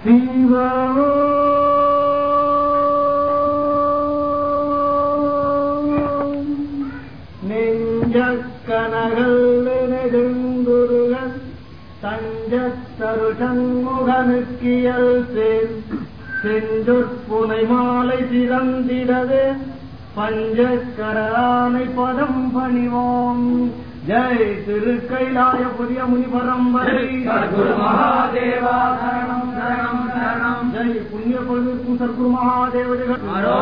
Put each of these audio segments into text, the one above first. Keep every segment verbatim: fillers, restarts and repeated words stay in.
சிவோ நெஞ்சக்கனகள் நெடுங்குருகன் தஞ்சத்தரு சண்முகனுக்கியல் சேர் செஞ்சொற்புனை மாலை சிறந்திடவே பஞ்சக்கரானை பதம் பணிவோம். ஜெய் திருக்கைலாய புதிய முனி பரம்பரை சத்குரு மகாதேவா சரணம் சரணம் சரணம். ஜெய் புண்ணியப்பதிற்கும் சத்குரு மகாதேவதைகள்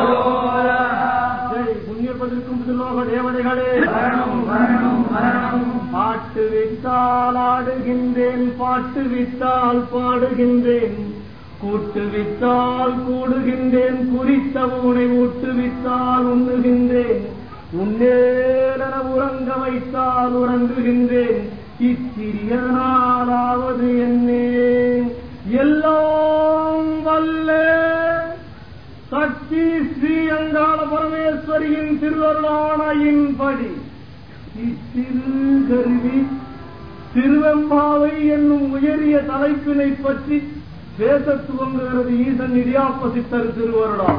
ஜெய் புண்ணியப்பதிற்கும் திருலோக தேவதைகளே சரணம் சரணம் சரணம். பாட்டு வித்தால் ஆடுகின்றேன், பாட்டு வித்தால் பாடுகின்றேன், கூட்டு வித்தால் கூடுகின்றேன், குறித்த ஊனை ஊட்டு வித்தால் உண்ணுகின்றேன், உன்னேலன உறங்க வைத்தால் உறங்குகின்றேன், இச்சிறியனாலாவது என்னே. எல்லாம் வல்ல சக்தி ஸ்ரீ அங்காள பரமேஸ்வரியின் திருவருளானையின்படி இச்சிறு கருவி திருவெம்பாவை என்னும் உயரிய தலைப்பினை பற்றி பேச துவங்குகிறது ஈசன் இடியாப்ப சித்தர் திருவருளால்.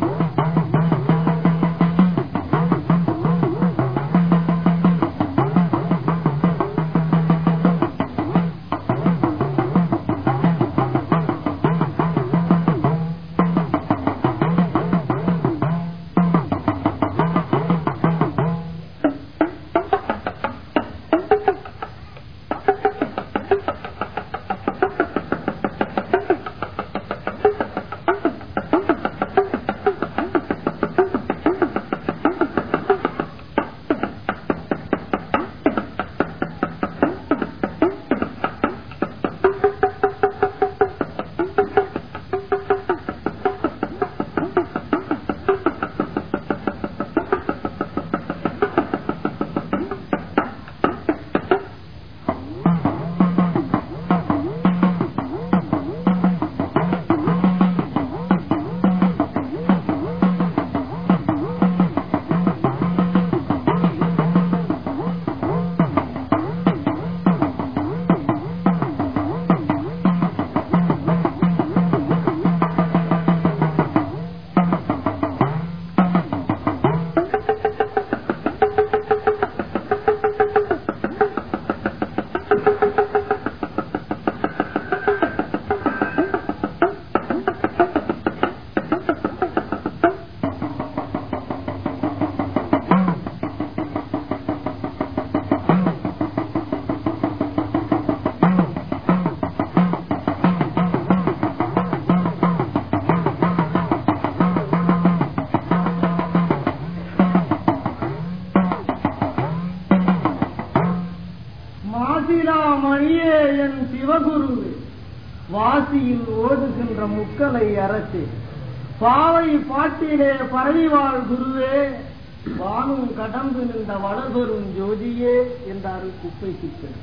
மணியே என் சிவகுருவே, வாசியில் ஓதுகின்ற முக்களை அரசே, பாவை பாட்டிலே பரவிவாழ் குருவே, வானும் கடந்து நின்ற வளர்வரும் ஜோதியே என்றாரு குப்பை சித்தர்.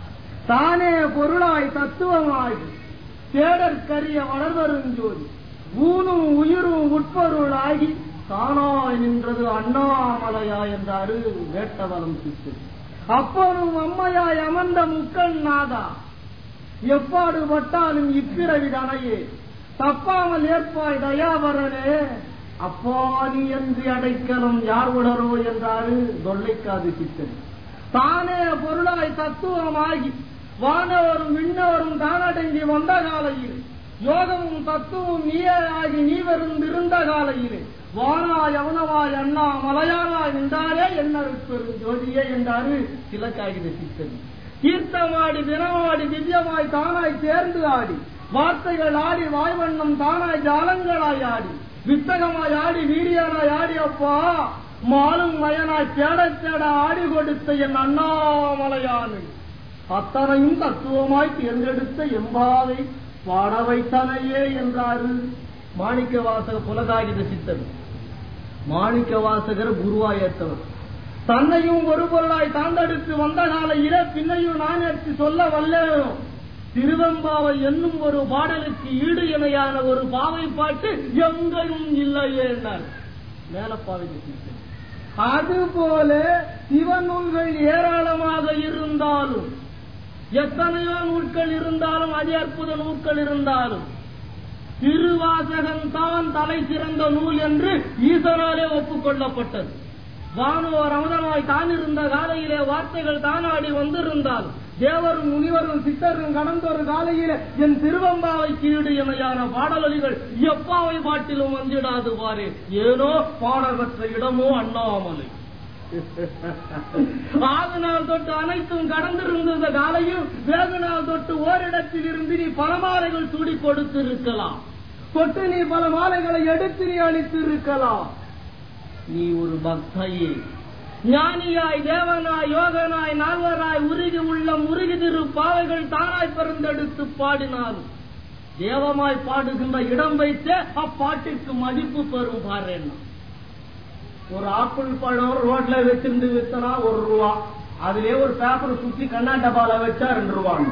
தானே பொருளாய் தத்துவமாகி தேடற்கரிய வளர்வரும் ஜோதி, ஊனும் உயிரும் உட்பொருளாகி தானாய் நின்றது அண்ணாமலையா என்றாரு வேட்டவலம் சித்தர். அப்பனும் அம்மையாய் அமர்ந்த முக்கண் நாதா, எப்பாடு பட்டாலும் இப்பிறவிதனையே தப்பாமல் ஏற்பாய் தயாவரனே, அப்பானி என்று அடைக்கலம் யார் உடரோ என்றாரு தொல்லைக்காது சித்தன். தானே பொருளாய் தத்துவமாகி வானவரும் விண்ணவரும் தானடங்கி வந்த காலையில், யோகமும் தத்துவம் நீயே ஆகி நீ வருந்திருந்த காலையிலே, வானாய் அவனவாய் அண்ணா மலையானாய் நின்றாரே என்னருப்பெரும் ஜோதியே என்றாரு சிலக்காகித சித்தன். கீர்த்தமாடி தினமாடி திவ்யமாய் தானாய் சேர்ந்து ஆடி, வார்த்தைகள் ஆடி வாய்வண்ணம் தானாய் ஜாலங்களாய் ஆடி, வித்தகமாய் ஆடி வீரியனாய் ஆடி, அப்பா மாலும் மயனாய் தேட தேட ஆடி கொடுத்த என் அண்ணாமலையானு, அத்தனையும் தத்துவமாய் தேர்ந்தெடுத்த எம்பாவை பாட வைத்தனையே என்றாரு மாணிக்க வாசக புலகாகித சித்தன். மாணிக்க வாசகர் குருவாயத்தவர். தன்னையும் ஒரு பொருளாய் தாண்டெடுத்து வந்த காலையிலே பின்னையும் நான் எடுத்து சொல்ல வல்லேனோ, திருவெம்பாவை என்னும் ஒரு பாடலுக்கு ஈடு இணையான ஒரு பாவை பாட்டு எங்கையும் இல்லையே என்றார் மேலப்பாவை சித்தன். அதுபோல சிவநூல்கள் ஏராளமாக இருந்தாலும், எத்தனையோ நூல்கள் இருந்தாலும், அதி அற்புத நூல்கள் இருந்தாலும், திருவாசகம் தான் தலை சிறந்த நூல் என்று ஈசனாலே ஒப்புக்கொள்ளப்பட்டது. வானோர் அமுதமாய் தான் இருந்த காலையிலே வார்த்தைகள் தானாடி வந்திருந்தால் தேவரும் முனிவரும் சித்தரும் கடந்தொரு காலையிலே என் திருவம்பாவைக்கு ஈடு இணையான பாடலொலிகள் எப்பாவை பாட்டிலும் வந்திடாது பாரு. ஏனோ பாடப்பட்ட இடமோ அண்ணாமலை. ஆறு நாள் தொட்டு அனைத்தும் கடந்திருந்த காலையும் வேறு நாள் தொட்டு ஓரிடத்தில் இருந்து நீ பல மாலைகள் சூடி கொடுத்து இருக்கலாம். தொட்டு நீ பல மாலைகளை எடுத்து நீ அளித்து இருக்கலாம். நீ ஒரு பக்தையே, ஞானியாய், தேவனாய், யோகனாய், நால்வராய் உருகி உள்ள முருகி திரு பாவைகள் தானாய் பிறந்தெடுத்து பாடினார். தேவமாய் பாடுகின்ற இடம் வைத்தே அப்பாட்டிற்கு மதிப்பு பெறும் பாரு. ஒரு ஆப்பிள் பழம் ரோட்ல வச்சிருந்து வித்தனா ஒரு ரூபா, அதுலயே ஒரு பேப்பர் சுத்தி கண்ணாட்டபால வச்சா ரெண்டு ரூபாய்.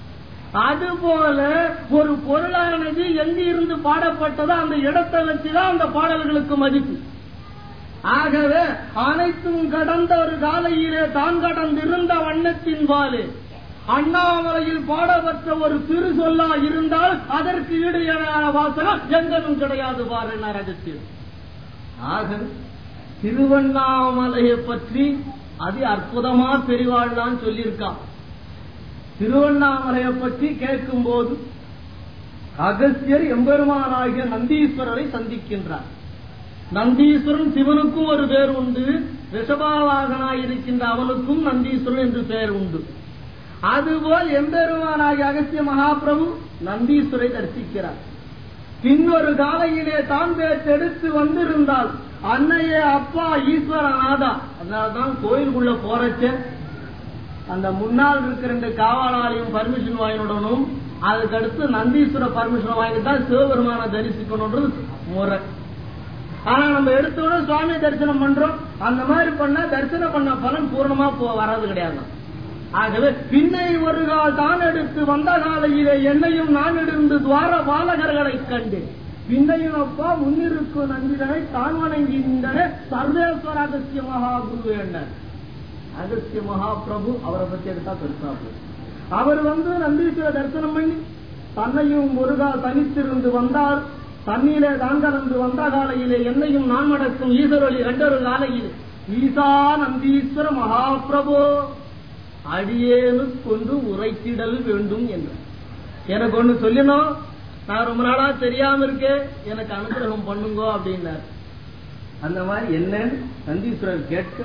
அதுபோல ஒரு பொருளானது எங்க இருந்து பாடப்பட்டதோ அந்த இடத்தை வச்சுதான் அந்த பாடல்களுக்கு மதிப்பு. ஆகவே அனைத்தும் கடந்த ஒரு காலையிலே தான் கடந்திருந்த வண்ணத்தின் பாலே அண்ணாமலையில் பாடப்பட்ட ஒரு திரு சொல்லா இருந்தால் அதற்கு ஈடு இணையான வாசகம் எங்களும் கிடையாது பாரு நரகத்தில். ஆக திருவண்ணாமலையை பற்றி அது அற்புதமா பெரிவாழ்தான் சொல்லியிருக்கான். திருவண்ணாமலையை பற்றி கேட்கும் போது அகஸ்தியர் எம்பெருமானாகிய நந்தீஸ்வரரை சந்திக்கின்றார். நந்தீஸ்வரன் சிவனுக்கும் ஒரு பேர் உண்டு, ரிஷபாவாகனாய் இருக்கின்ற அவனுக்கும் நந்தீஸ்வரன் என்று பெயர் உண்டு. அதுபோல் எம்பெருமானாகிய அகஸ்திய மகாபிரபு நந்தீஸ்வரை தரிசிக்கிறார். பின்னொரு காலையிலே தான் பேச்செடுத்து வந்திருந்தால் அன்னையே அப்பா ஈஸ்வரநாதா, அதனால்தான் கோயிலுக்குள்ள போறச்ச அந்த முன்னால் இருக்கிற ரெண்டு காவலாளையும் பர்மிஷன் வாங்கினுடனும் அதுக்கடுத்து நந்தீஸ்வர பர்மிஷன் வாங்கிதான் சிவபெருமான தரிசிக்கணும்ன்றது முறை. ஆனா நம்ம எடுத்தோட சுவாமி தரிசனம் பண்றோம், அந்த மாதிரி பண்ண தரிசனம் பண்ண பலன் பூர்ணமா வராது கிடையாது. ஆகவே பின்னை ஒரு கால் தான் எடுத்து வந்த காலையிலே என்னையும் நான் இருந்து துவார பாலகர்களை கண்டு பின்னையும் அப்பா முன்னிருக்கும் நந்திதனை தான் வணங்குகின்றன சர்வேஸ்வர அகஸ்திய மகாகுரு என்ன. அகஸ்திய மகாபிரபு அவரை பத்தி எடுத்தா பெருசா போய் அவர் வந்து நந்தீஸ்வர தரிசனம் பண்ணி தன்னையும் ஒரு கால் தனித்திருந்து வந்தார். தண்ணீரே தான் கலந்து வந்த காலையிலே என்னையும் நான் நடக்கும் ஈஸ்வரொலி இரண்டொரு காலையில் ஈசா நந்தீஸ்வர மகாபிரபு அடியேனு கொண்டு உரைத்திடல் வேண்டும் என்று எனக்கு ஒண்ணு சொல்லினோம். நான் ரொம்ப நாளா தெரியாம இருக்கேன், எனக்கு அனுகிரகம் பண்ணுங்க அப்படின்னார். அந்த மாதிரி என்ன நந்தீஸ்வரர் கேட்க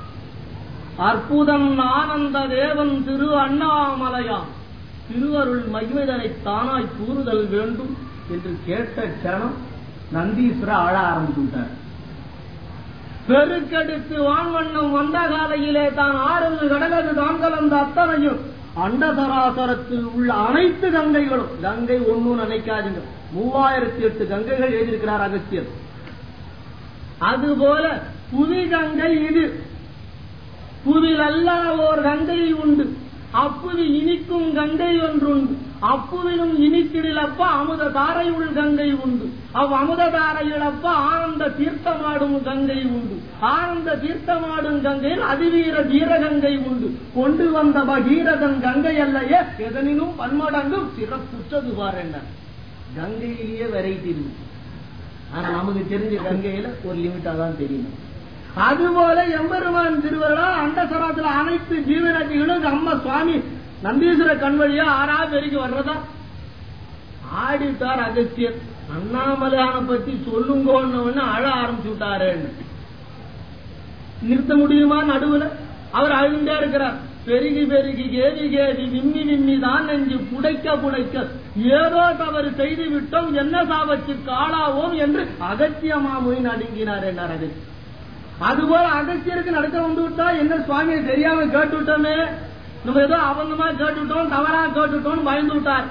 அற்புதம் ஆனந்த தேவன் திரு அண்ணாமலையான் திருவருள் மகிமைதனை தானாய் கூறுதல் வேண்டும் என்று கேட்ட கணம் நந்தீஸ்வர ஆழ ஆரம்பித்துட்டார். பெருக்கெடுத்து வான்வண்ணம் வந்த காலையிலே தான் ஆறு கடலது தான் கலந்த அத்தனையும் அண்டசராசரத்தில் உள்ள அனைத்து கங்கைகளும், கங்கை ஒன்னு நினைக்காதுங்க, மூவாயிரத்தி எட்டு கங்கைகள் எழுதியிருக்கிறார் அகஸ்தியர். அதுபோல புவி கங்கை இது, புதில் அல்லா ஓர் கங்கை உண்டு, அப்புவி இனிக்கும் கங்கை ஒன்றுண்டு, அப்புவிலும் இனித்திடலப்ப அமுத தாரை உள் கங்கை உண்டு, அவ் அமுத தாரையிலப்ப ஆனந்த தீர்த்தமாடும் கங்கை உண்டு, ஆனந்த தீர்த்தமாடும் கங்கையில் அதிவீர தீரகங்கை உண்டு, கொண்டு வந்த பகீரதன் கங்கை அல்லையே எதனினும் பன்மடங்கும் சிறப்புற்றது பாருங்க. கங்கையிலேயே வெரைட்டி இருக்கு, ஆனா நமக்கு தெரிஞ்ச கங்கையில ஒரு லிமிட்டா தான் தெரியும். அதுபோல எம்பெருமான் திருவருளா அண்டசராத்துல அனைத்து ஜீவராசிகளும் அம்மா சுவாமி நந்தீஸ்வர கண்வழியா ஆறா பெருகி வர்றதா ஆடிட்டார் அகஸ்தியர். அண்ணாமலையான பத்தி சொல்லுங்கன்னு அழ ஆரம்பிச்சு விட்டாருன்னு நிறுத்த முடியுமா? நடுவுல அவர் அழுந்தே இருக்கிறார். பெருகி பெருகி கேதி கேதி விம்மி விம்மி தான் நெஞ்சு புடைக்க புடைக்க ஏதோ தவறு செய்து விட்டோம், என்ன சாபத்திற்கு ஆளாவோம் என்று அகத்திய மாமுயின் அடுங்கினார் என்றார் அகஸ்தியர். அதுபோல அகஸ்தியருக்கு நடக்க வந்து விட்டா என்ன சுவாமியை தெரியாம கேட்டு விட்டோமே, நம்ம ஏதோ அவங்கமா கேட்டுட்டோம், தவறா கேட்டுட்டோம் பயந்து விட்டார்.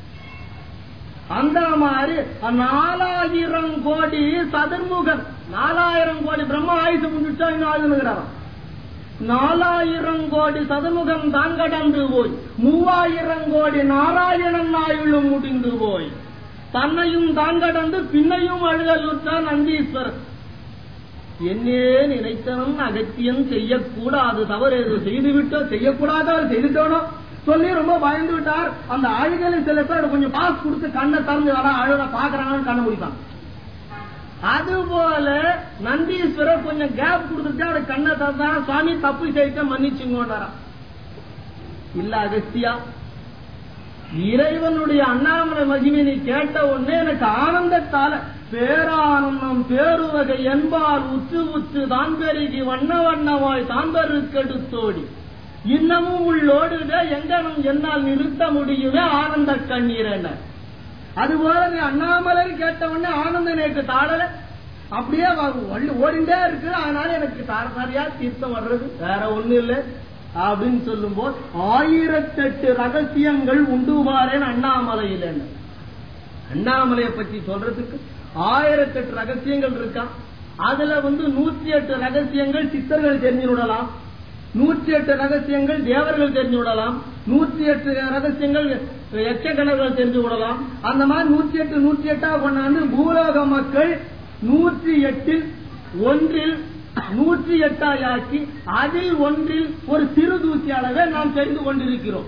அந்த மாதிரி நாலாயிரம் கோடி சதுர்முகன், நாலாயிரம் கோடி பிரம்ம ஆயுசு முடிச்சா இன்னும் ஆயுதுங்கிறாராம். நாலாயிரம் கோடி சதுர்முகம் தான் கடந்து போய் மூவாயிரம் கோடி நாராயணன் ஆயுளும் முடிந்து போய் தன்னையும் தான் கடந்து பின்னையும் அழுதலுற்றார் நந்தீஸ்வரர். என்னே நினைத்தனும் அகத்தியம் செய்யக்கூடாது, தவறு எது செய்துவிட்டோ செய்யக்கூடாத செய்துட்டோனோ சொல்லி ரொம்ப பயந்து விட்டார். அந்த அழுகலை சில பேர் கொஞ்சம் பாஸ் கொடுத்து கண்ணை திறந்து வர அழுக பாக்குறாங்கன்னு கண்ணை முடிப்பாங்க. அதுபோல நந்தீஸ்வரர் கொஞ்சம் கேப் கொடுத்துட்டு அவரை கண்ணை திறந்தா சுவாமி தப்பு செய்த மன்னிச்சுங்க. இல்ல அகஸ்தியா, இறைவனுடைய அண்ணாமலை மகிமையை கேட்ட உடனே எனக்கு ஆனந்தத்தால பேரானந்தம் பேருவகை என்பால் உற்று உற்று தான் பெருகி வண்ண வண்ணமாய் தான் பெருக்கெடுத்தோடி இன்னமும் உள்ளோடுவே எங்கனும் என்னால் நிறுத்த முடியுமே ஆனந்த கண்ணீர் என்ன. அதுபோல நீ அண்ணாமலை கேட்ட உடனே ஆனந்தம் எனக்கு தாழல, அப்படியே ஓடிண்டே இருக்கு. அதனால எனக்கு தார தாரியா தீர்த்தம் வர்றது வேற ஒண்ணு இல்லை அப்படின்னு சொல்லும் போது ஆயிரத்தெட்டு ரகசியங்கள் உண்டுவாரேன் அண்ணாமலையில். அண்ணாமலையை பற்றி சொல்றதுக்கு ஆயிரத்தெட்டு ரகசியங்கள் இருக்கா. அதுல வந்து நூற்றி எட்டு ரகசியங்கள் சித்தர்கள் தெரிஞ்சு விடலாம், நூற்றி எட்டு ரகசியங்கள் தேவர்கள் தெரிஞ்சு விடலாம், நூற்றி எட்டு ரகசியங்கள் எச்சக்கணர்கள் தெரிஞ்சு விடலாம். அந்த மாதிரி நூற்றி எட்டு நூற்றி எட்டா கொண்டாந்து பூலோக மக்கள் நூற்றி எட்டில் ஒன்றில் நூற்றி எட்டாயாக்கி அதில் ஒன்றில் ஒரு சிறு தூசி அளவே நாம் தெரிந்து கொண்டிருக்கிறோம்.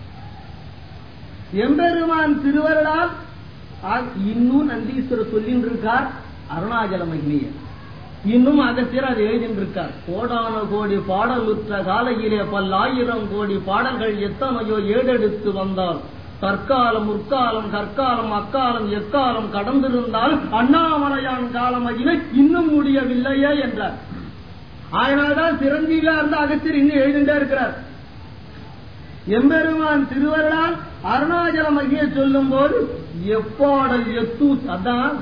எம்பெருமான் திருவருளால் இன்னும் நந்தீஸ்வரர் சொல்லின்னு இருக்கார் அருணாச்சல மகிமையை. இன்னும் அகத்தியர் அதை எழுதின்றிருக்கார். கோடான கோடி பாடலுற்ற காலையிலே பல்லாயிரம் கோடி பாடல்கள் எத்தனையோ ஏடெடுத்து வந்தால் தற்காலம் முற்காலம் கற்காலம் அக்காலம் எக்காலம் கடந்திருந்தால் அண்ணாமலையான் கால மகிமை இன்னும் முடியவில்லையே என்றார். அதனால்தான் சிரஞ்சீவியா இருந்த அகத்தியர் இன்னும் எழுதிட்டே இருக்கிறார். எம்பெருமான் திருவருளால் அருணாச்சல மகிமையை சொல்லும் போது எப்பாடல் எத்து அதான்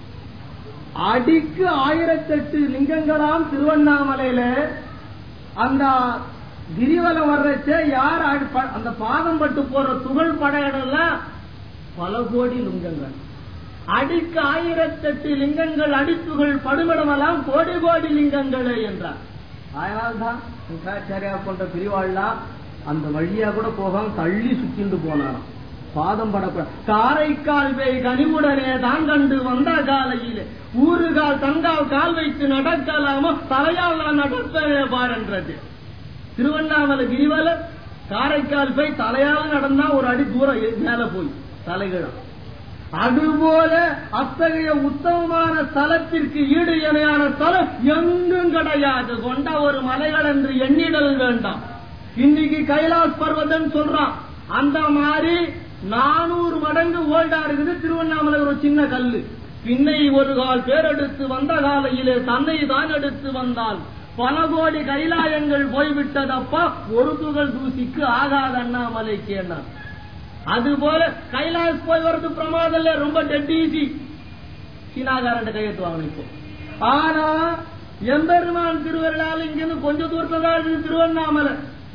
அடிக்கு ஆயிரத்தெட்டு லிங்கங்களாம் திருவண்ணாமலையில அந்த கிரிவலம் வர்றச்சே யார் அந்த பாதம் பட்டு போற துகள் படையடல பல கோடி லிங்கங்கள். அடிக்கு ஆயிரத்தெட்டு லிங்கங்கள் அடித்துகள் படுமிடமெல்லாம் கோடி கோடி லிங்கங்களே என்றார். அதனால்தான் சரியா போன்ற பிரிவாள்லா அந்த வழியா கூட போகாம தள்ளி சுத்திண்டு போனாராம். பாதம் படக்கூடாது. காரைக்கால் பேய் கனிவுடனே தான் கண்டு வந்த காலையிலே ஊறுகால் தங்கால் கால் வைத்து நடக்கலாமோ தலையால் நடப்பவே பாருன்றது. திருவண்ணாமலை கிரிவல காரைக்கால் போய் தலையால் நடந்தா ஒரு அடி தூரம் மேல போய் தலைகிழம். அதுபோல அத்தகைய உத்தமமான தலத்திற்கு ஈடு இணையான தலம் எங்கும் கிடையாது. கொண்ட ஒரு மலைகள் என்று எண்ணிடல் வேண்டாம். இன்னைக்கு கைலாஸ் பர்வதம் சொல்றான். அந்த மாதிரி நானூறு மடங்கு ஓல்டா இருக்குது திருவண்ணாமலை ஒரு சின்ன கல்லு. பின்னை ஒரு கால் பேரெடுத்து வந்த காலையிலே தன்னை தான் எடுத்து வந்தால் பல கோடி கைலாயங்கள் போய்விட்டதப்பா ஒரு துகள் தூசிக்கு ஆகாத அண்ணாமலைக்கு என்ன. அதுபோல கைலாஸ் போய் வரது பிரமாதம் இல்ல, ரொம்ப டெட் ஈஸி. சீனாகாரன் கையெழுத்துவாங்க இப்போ. ஆனா எம்பெருமான் திருவருளால் இங்கிருந்து கொஞ்ச தூரத்துல தான் இருக்குது திருவண்ணாமலை.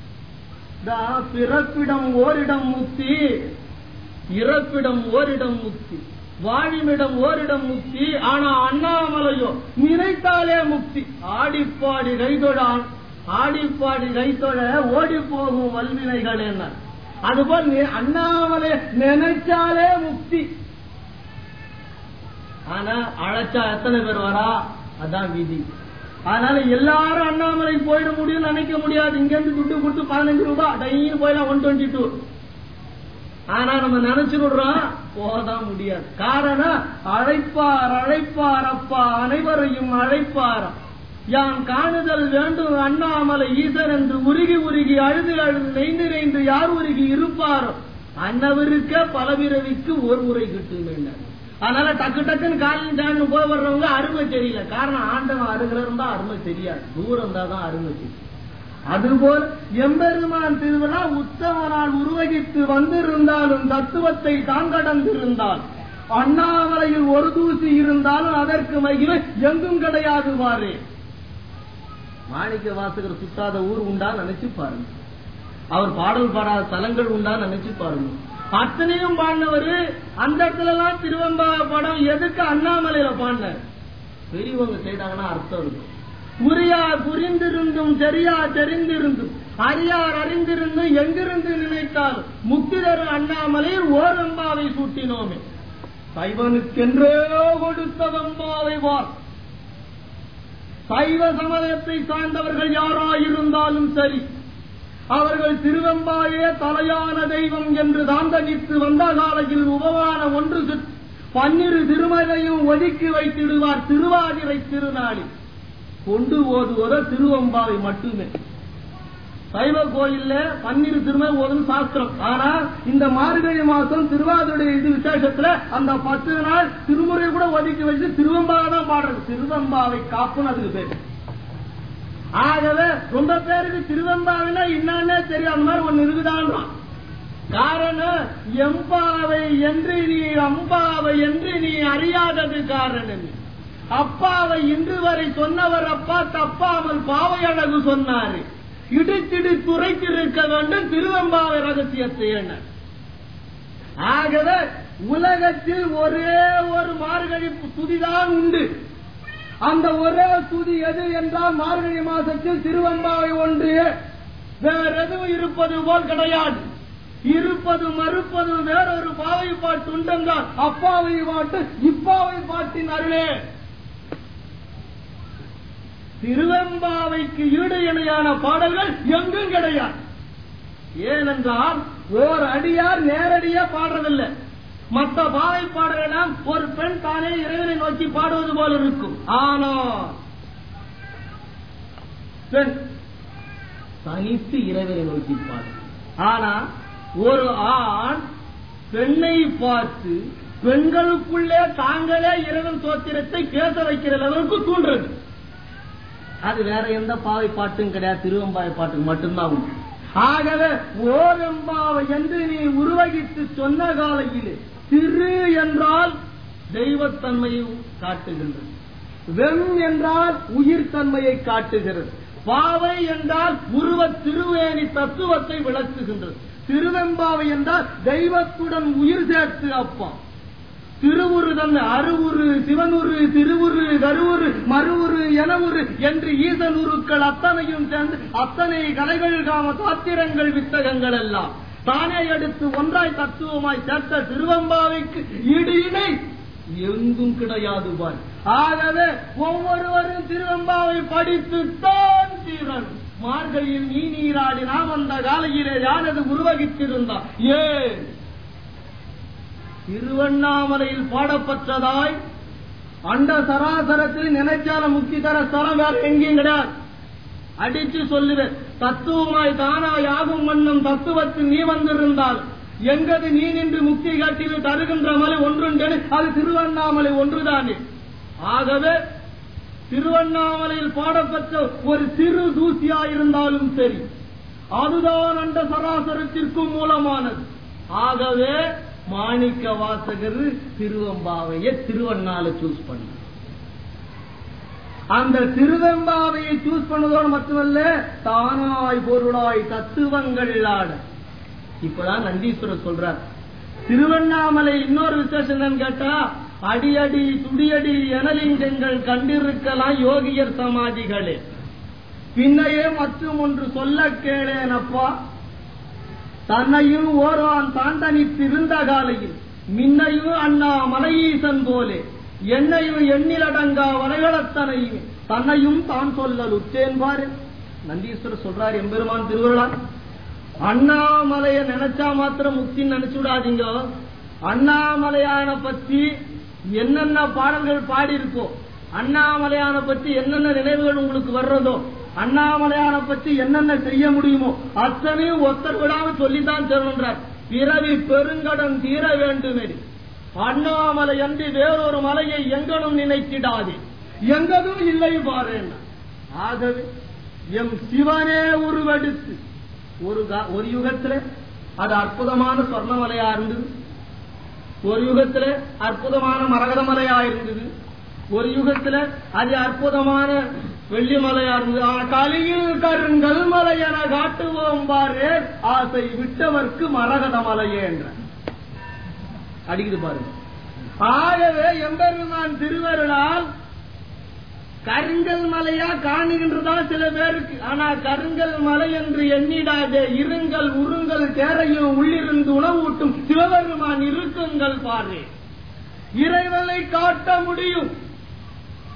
பிறப்பிடம் ஓரிடம் முக்தி, இறப்பிடம் ஓரிடம் முக்தி, வாழிமிடம் ஓரிடம் முக்தி. ஆனா அண்ணாமலையோ நினைத்தாலே முக்தி. ஆடிப்பாடி கைதொழான் ஆடிப்பாடி கைதொழ ஓடி போகும் வல்வினைகள் என்ன. அதுபோல் அண்ணாமலை நினைச்சாலே முக்தி. ஆனா அழைச்சா எத்தனை பேர் வரா, அதான் விதி. அதனால எல்லாரும் அண்ணாமலை போயிட முடியும் நினைக்க முடியாது. இங்க இருந்து துட்டு கொடுத்து பதினஞ்சு ரூபாய் டைன்னு போயிடலாம் ஒன் டுவெண்ட்டி டூ. ஆனா நம்ம நினைச்சு விடுறோம் போதான் முடியாது. காரணம் அழைப்பார் அழைப்பார் அப்பா அனைவரையும் அழைப்பாராம். யான் காணுதல் வேண்டும் அண்ணாமலை ஈசன் என்று உருகி உருகி அழுது அழுது நெய் நிறைந்து யார் உருகி இருப்பாரோ அன்னவருக்க பல பிறவிக்கு ஒரு முறை கிட்டும் வேண்டாம். அதனால டக்கு டக்குன்னு காலையில் சாயந்தரம் போய் வர்றவங்க அருமை தெரியல. காரணம் ஆண்டவன் அருகில இருந்தா அருமை தெரியாது, தூரம் தான் அருமை தெரியும். அதுபோல் எம்பெருமான் திருவிழா உத்தமனால் உருவகித்து வந்திருந்தாலும் தத்துவத்தை தான் கடந்திருந்தால் அண்ணாமலையில் ஒரு தூசி இருந்தாலும் அதற்கு மகிமை எங்கும் கிடையாது. பாரு, மாணிக்க வாசகர் சுத்தாத ஊர் உண்டா நினைச்சு பாருங்க, அவர் பாடல் பாடாத தலங்கள் உண்டா நினைச்சு பாருங்க. அத்தனையும் பாடினவரு அந்த இடத்துல எல்லாம் திருவம்பா படம் எதுக்கு அண்ணாமலையில பாடினார்? பெரியவங்க செய்தாங்கன்னா அர்த்தம் இருக்கும். புரியார் புரிந்திருந்தும் சரியா தெரிந்திருந்தும் அறியார் அறிந்திருந்தும் எங்கிருந்து நினைத்தாலும் முக்தி தரும் அண்ணாமலையில் ஓரம்பாவை சூட்டினோமே. சைவனுக்கென்றே கொடுத்த வம்பாவை வார். சைவ சமயத்தை சார்ந்தவர்கள் யாராயிருந்தாலும் சரி அவர்கள் திருவெம்பாயே தலையான தெய்வம் என்று தாந்தனித்து வந்த காலையில் உபவான ஒன்று பன்னிரு திருமலையும் ஒதுக்கி வைத்திடுவார் திருவாதிரை திருநாளில். கொண்டு ஓதுவதோ திருவெம்பாவை மட்டுமே. சைவ கோயில்ல பன்னிரு திருமலை ஓதும் சாஸ்திரம். ஆனா இந்த மார்கழி மாசம் திருவாதிரை இது விசேஷத்துல அந்த பத்து நாள் திருமுறை கூட ஒதுக்கி வச்சு திருவெம்பாவை தான் பாடுறது. திருவெம்பாவை காப்புன்னு அதுக்கு பேரு. ஆகவே ரொம்ப பேருக்கு திருவெம்பாவினா என்னன்னே தெரியாத மாதிரி ஒன்னு இருக்குதான். காரணம் எம்பாவை என்று நீ அம்பாவை என்று நீ அறியாதது காரணம். அப்பாவை இன்று வரை சொன்னவர் அப்பா தப்பாமல் பாவை அழகு சொன்னாரு. இடித்திடி துறைத்திருக்க வேண்டும் திருவெம்பாவை ரகசியத்தை என்ன. ஆகவே உலகத்தில் ஒரே ஒரு மார்கழி துதிதான் உண்டு. அந்த ஒரே துதி எது என்றால் மார்கழி மாசத்தில் திருவெம்பாவை ஒன்று. வேற எதுவும் இருப்பது போல் கிடையாது. இருப்பது மறுப்பது வேறொரு பாவை பாட்டு உண்டென்றால் அப்பாவை பாட்டு இப்பாவை பாட்டின் அருளே. திருவெம்பாவைக்கு ஈடு இணையான பாடல்கள் எங்கும் கிடையாது. ஏனென்றால் ஓர் அடியார் நேரடியா பாடுறதில்லை. மற்ற பாவை பாடலாம் ஒரு பெண் தானே இறைவனை நோக்கி பாடுவது போல இருக்கும். ஆனால் பெண் தனித்து இறைவனை நோக்கி பாடு. ஆனா ஒரு ஆண் பெண்ணை பார்த்து பெண்களுக்குள்ளே தாங்களே இறைவன் சோத்திரத்தை பேச வைக்கிற அளவுக்கு தூண்டுறது. அது வேற எந்த பாவை பாட்டும் கிடையாது. திருவெம்பாவை பாட்டுக்கு மட்டும்தான் உண்டு. ஆகவே ஓரெம்பாவை என்று நீ உருவகித்து சொன்ன காலையிலே திரு என்றால் தெய்வத்தன்மையை காட்டுகின்றது. வெம் என்றால் உயிர் தன்மையை காட்டுகிறது. பாவை என்றால் உருவ திருவேணி தத்துவத்தை விளக்குகின்றது. திருவெம்பாவை என்றால் தெய்வத்துடன் உயிர் சேர்த்து அப்பா. திருவுரு தன்னை அருவுரு சிவனுரு திருவுரு கருவுரு மறுவுரு எனவுரு என்று ஈசன் உருக்கள் அத்தனையும் சேர்ந்து அத்தனை கலைகள் காம சாத்திரங்கள் வித்தகங்கள் எல்லாம் தானே எடுத்து ஒன்றாய் தத்துவமாய் சேர்த்த திருவெம்பாவைக்கு ஈடு இணை எங்கும் கிடையாது பார். ஆகவே ஒவ்வொருவரும் திருவெம்பாவை படித்து தான் தீரன். மார்கழியில் நீ நீராடி நாம் அந்த காலையிலே யானது உருவகித்திருந்தார். ஏன் திருவண்ணாமலையில் பாடப்பட்டதாய் அண்ட சராசரத்தில் நினைச்சால முக்தி தர ஸ்தலம் வேற எங்கேயும் கிடையாது. அடிச்சு சொல்லுவேன். தத்துவமாய் தானாய் ஆகும் வண்ணம் தத்துவத்தில் நீ வந்திருந்தால் எங்கது நீ நின்று முக்தி காட்டில் தருகின்ற மலை ஒன்றுண்டு. அது திருவண்ணாமலை ஒன்றுதானே. ஆகவே திருவண்ணாமலையில் பாடப்பட்ட ஒரு சிறு தூசியாயிருந்தாலும் சரி அதுதான் அண்ட சராசரத்திற்கும் மூலமானது. ஆகவே மாணிக்க வாசகர் திருவெம்பாவையை திருவண்ணாலை சூஸ் பண்ண. அந்த திருவெம்பாவையை சூஸ் பண்ணதோடு மட்டுமல்ல தானாய் பொருளாய் தத்துவங்கள் ஆட. இப்பதான் நந்தீஸ்வரர் சொல்றார். திருவண்ணாமலை இன்னொரு விசேஷம் என்னன்னு கேட்டா அடியடி துடியடி எனலிங்கங்கள் கண்டிருக்கலாம் யோகியர் சமாதிகளே. பின்னையே மற்றும் ஒன்று சொல்ல கேளேனப்பா. தன்னையும் ஓரான் தாண்டனித்திருந்த காலையில் மின்னையும் அண்ணா மலையீசன் போலே என்னையும் எண்ணிலடங்கா வரைகளத்தனையும் தன்னையும் தான் சொல்லல் உச்சேன் பாரு. நந்தீஸ்வரர் சொல்றார் எம்பெருமான் திருவள்ளார். அண்ணாமலைய நினைச்சா மாத்திரம் முக்தி நினைச்சு விடாதீங்க. அண்ணாமலையான பற்றி என்னென்ன பாடல்கள் பாடி இருக்கோ, அண்ணாமலையான பற்றி என்னென்ன நினைவுகள் உங்களுக்கு வர்றதோ, அண்ணாமலையான பற்றி என்னென்ன செய்ய முடியுமோ அத்தனையும் ஒத்தர் விடாம சொல்லித்தான் செல்கின்றார். பிறவி பெருங்கடன் தீர வேண்டுமே அண்ணாமலை அன்றி வேறொரு மலையை எங்கனும் நினைத்திடாதே, எங்கதும் இல்லை பாரு. ஆகவே எம் சிவனே உருவெடுத்து ஒரு ஒரு யுகத்துல அது அற்புதமான சொர்ணமலையா இருந்தது, ஒரு யுகத்துல அற்புதமான மரகத மலையா இருந்தது, ஒரு யுகத்துல அது அற்புதமான வெள்ளிமலையா இருந்தது. கலியில் கருங்கல் மலை என காட்டுவோம் பாரு ஆசை விட்டவர்க்கு மரகத மலையே என்ற அடிக்குது பாருங்க. ஆகவே எம்பெருமான் திருவருளால் கருங்கல் மலையா காணுகின்றதா சில பேருக்கு. ஆனா கருங்கல் மலை என்று எண்ணிடாதே, இருங்கள் உருங்கள் தேரையும் உள்ளிருந்து உணவூட்டும் சிவபெருமான் இருக்குங்கள் பாரு. இறைவனை காட்ட முடியும்.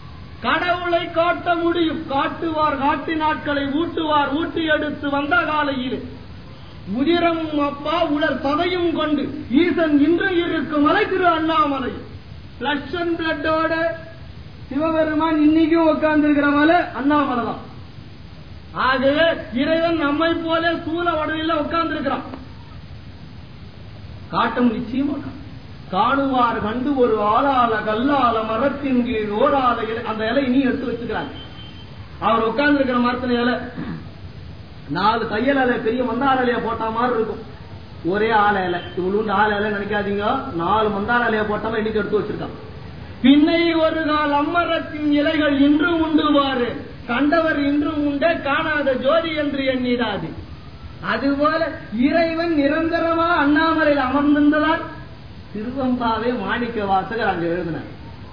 கடவுளை காட்ட முடியும். காட்டுவார் காட்டு நாட்களை ஊட்டுவார் ஊட்டி எடுத்து வந்த காலையில் உதிரமும் அப்பா உடல் சதையும் கொண்டு ஈசன் இன்று இருக்கும் மலை திரு அண்ணாமலை. பிளஸ் அண்ட் பிளட்டோட சிவபெருமான் இன்னைக்கும் உட்கார்ந்து இருக்கிற மலை அண்ணாமலை தான். ஆகவே இறைவன் நம்மை போல சூழ உடலில் உட்கார்ந்து இருக்கிறான். காட்டும் நிச்சயமா காணுவார் கண்டு ஒரு ஆளால கல்லால மரத்தின் கீழ் ஓடாத அந்த இலை இனி எடுத்து வச்சுக்கிறாங்க. அவர் உட்கார்ந்து இருக்கிற மரத்தின இலை நாலு தையல் இலை பெரிய மந்தார இலைய போட்ட மாதிரி இருக்கும். ஒரே ஆல இலை இவ்வளவு ஆல இலை நினைக்காதீங்க, நாலு மந்தார இலைய போட்டாம இன்னைக்கு எடுத்து வச்சிருக்காங்க. பின்னை ஒரு நாள் அம்மரத்தின் இலைகள் இன்றும் உண்டுவாரு கண்டவர் இன்றும் உண்டே காணாத ஜோதி என்று எண்ணிடாது. அதுபோல இறைவன் நிரந்தரமா அண்ணாமலையில் அமர்ந்திருந்ததால் திருவம்பாவே மாணிக்க வாசகர் அங்கு எழுதினார்.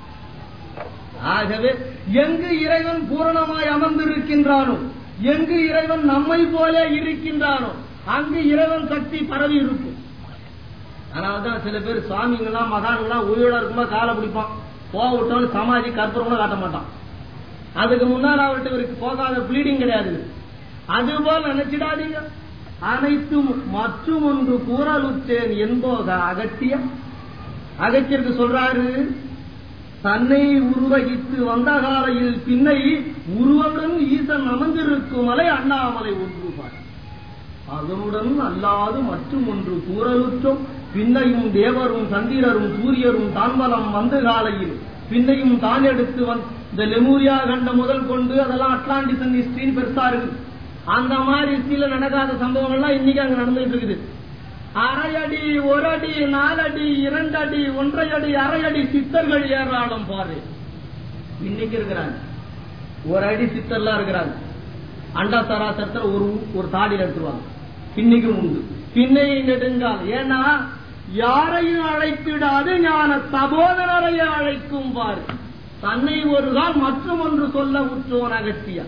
ஆகவே எங்கு இறைவன் பூரணமாய் அமர்ந்திருக்கின்றானோ, எங்கு இறைவன் நம்மை போல இருக்கின்றானோ அங்கு இறைவன் சக்தி பரவி இருக்கும். அதனால்தான் சில பேர் சுவாமிங்கெல்லாம் மகான்களாம் உயிரோட இருக்கும்போது காலை பிடிப்பான், போகவிட்டாலும் சமாதி கற்பூரம் கூட காட்ட மாட்டான். அதுக்கு முன்னால் அவர்கிட்ட இவருக்கு போகாத பிளீடிங் கிடையாது. அதுபோல் நினைச்சிடாதீங்க. அனைத்தும் மற்றும் ஒன்று கூறலுற்றேன் என்போக அகத்திய அகத்திற்கு சொல்றாரு, தன்னை உருவகித்து வந்த காலையில் பின்னை உருவனுடன் ஈசன் அமர்ந்திருக்கும் மலை அண்ணாமலை ஒன்றுபார். அதனுடன் அல்லாது மற்றும் ஒன்று கூறலுற்றும் பின்னையும் தேவரும் சந்திரரும் சூரியரும் தான்மலம் வந்த காலையில் பின்னையும் தான் எடுத்து வந் இந்த லெமூரியா கண்ட முதல் கொண்டு அதெல்லாம் அட்லாண்டிசன் ஹிஸ்டரின்னு பெருசா இருக்கு. அந்த மாதிரி ஹிஸ்டரியில நடக்காத சம்பவங்கள்லாம் இன்னைக்கு அங்க நடந்துட்டு இருக்குது. அரை அடி, ஒரு அடி, நாலடி, இரண்டு அடி, ஒன்றை அடி, அரை அடி சித்தர்கள் ஏறாலும் பாரு இன்னைக்கு இருக்கிறாங்க. ஒரு அடி சித்தர்லாம் இருக்கிறாங்க. அண்டா சராசரத்தில் ஒரு ஒரு தாடியில் எடுத்துருவாங்க. இன்னைக்கும் உண்டு. பின்னை நெடுங்கால். ஏன்னா யாரையும் அழைத்திடாது ஞான சபோதரரையே அழைக்கும் பாரு. தன்னை ஒரு கால் மற்றும் ஒன்று சொல்ல உற்றோன் அகத்தியா.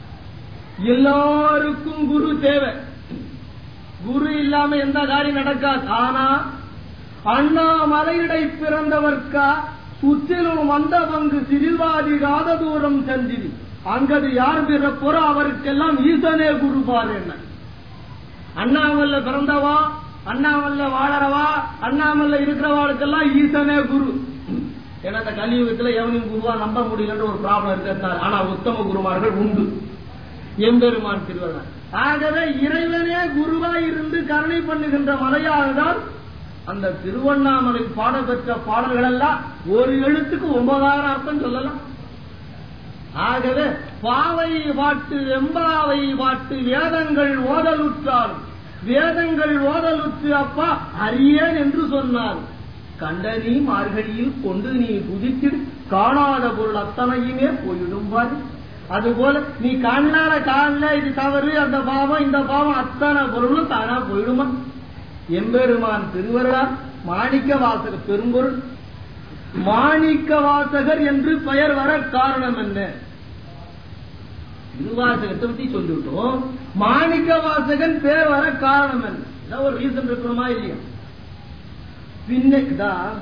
எல்லாருக்கும் குரு தேவை. குரு இல்லாம எந்த காரியம் நடக்காது. ஆனா அண்ணாமலையிடை பிறந்தவர்க்கா சுற்றிலும் வந்த பங்கு சிறுவாதி காத தூரம் சென்றிரு அங்கது யார் பிறப்போறோ அவருக்கெல்லாம் ஈசனே குரு பாரு. என்ன அண்ணாமல்ல பிறந்தவா, அண்ணாமல்ல வாழறவா, அண்ணாமல்ல இருக்கிறவாளுக்கெல்லாம் ஈசனே குரு. ஏன்னா இந்த கலியுகத்துல எவனையும் குருவா நம்ப முடியலன்னு ஒரு ப்ராப்ளம் இருக்கிறார். ஆனா உத்தம குருமார்கள் உண்டு. எம்பெருமான் திருவள்ளுவர். ஆகவே இறைவனே குருவாய் இருந்து கருணை பண்ணுகின்ற மலையாகதான் அந்த திருவண்ணாமலை பாடப்பெற்ற பாடல்கள் எல்லாம் ஒரு எழுத்துக்கு ஒன்பதாயிரம் அர்த்தம் சொல்லலாம். ஆகவே பாவை பாட்டு எம்பாவை பாட்டு வேதங்கள் ஓதலுற்றால் வேதங்கள் ஓதலுற்று அப்பா அறியேன் என்று சொன்னார். கண்ட நீ மார்கழியில் கொண்டு நீ குதித்திடு காணாத பொருள் அத்தனையுமே போயிடும் பாரு. அதுபோல நீ காணாத காணல இது தவறு அந்த பாவம் இந்த பாவம் அத்தனை பொருளும் தானா போயிடுமா. எம்பெருமான் திருவருளார் மாணிக்க வாசகர் பெரும்பொருள். மாணிக்க வாசகர் என்று பெயர் வர காரணம் என்ன? திருவாசகத்தை பத்தி சொல்லிவிட்டோம். மாணிக்க வாசகன் பெயர் வர காரணம் என்ன? ஒரு ரீசன் இருக்கணுமா இல்லையா? பின்னதான்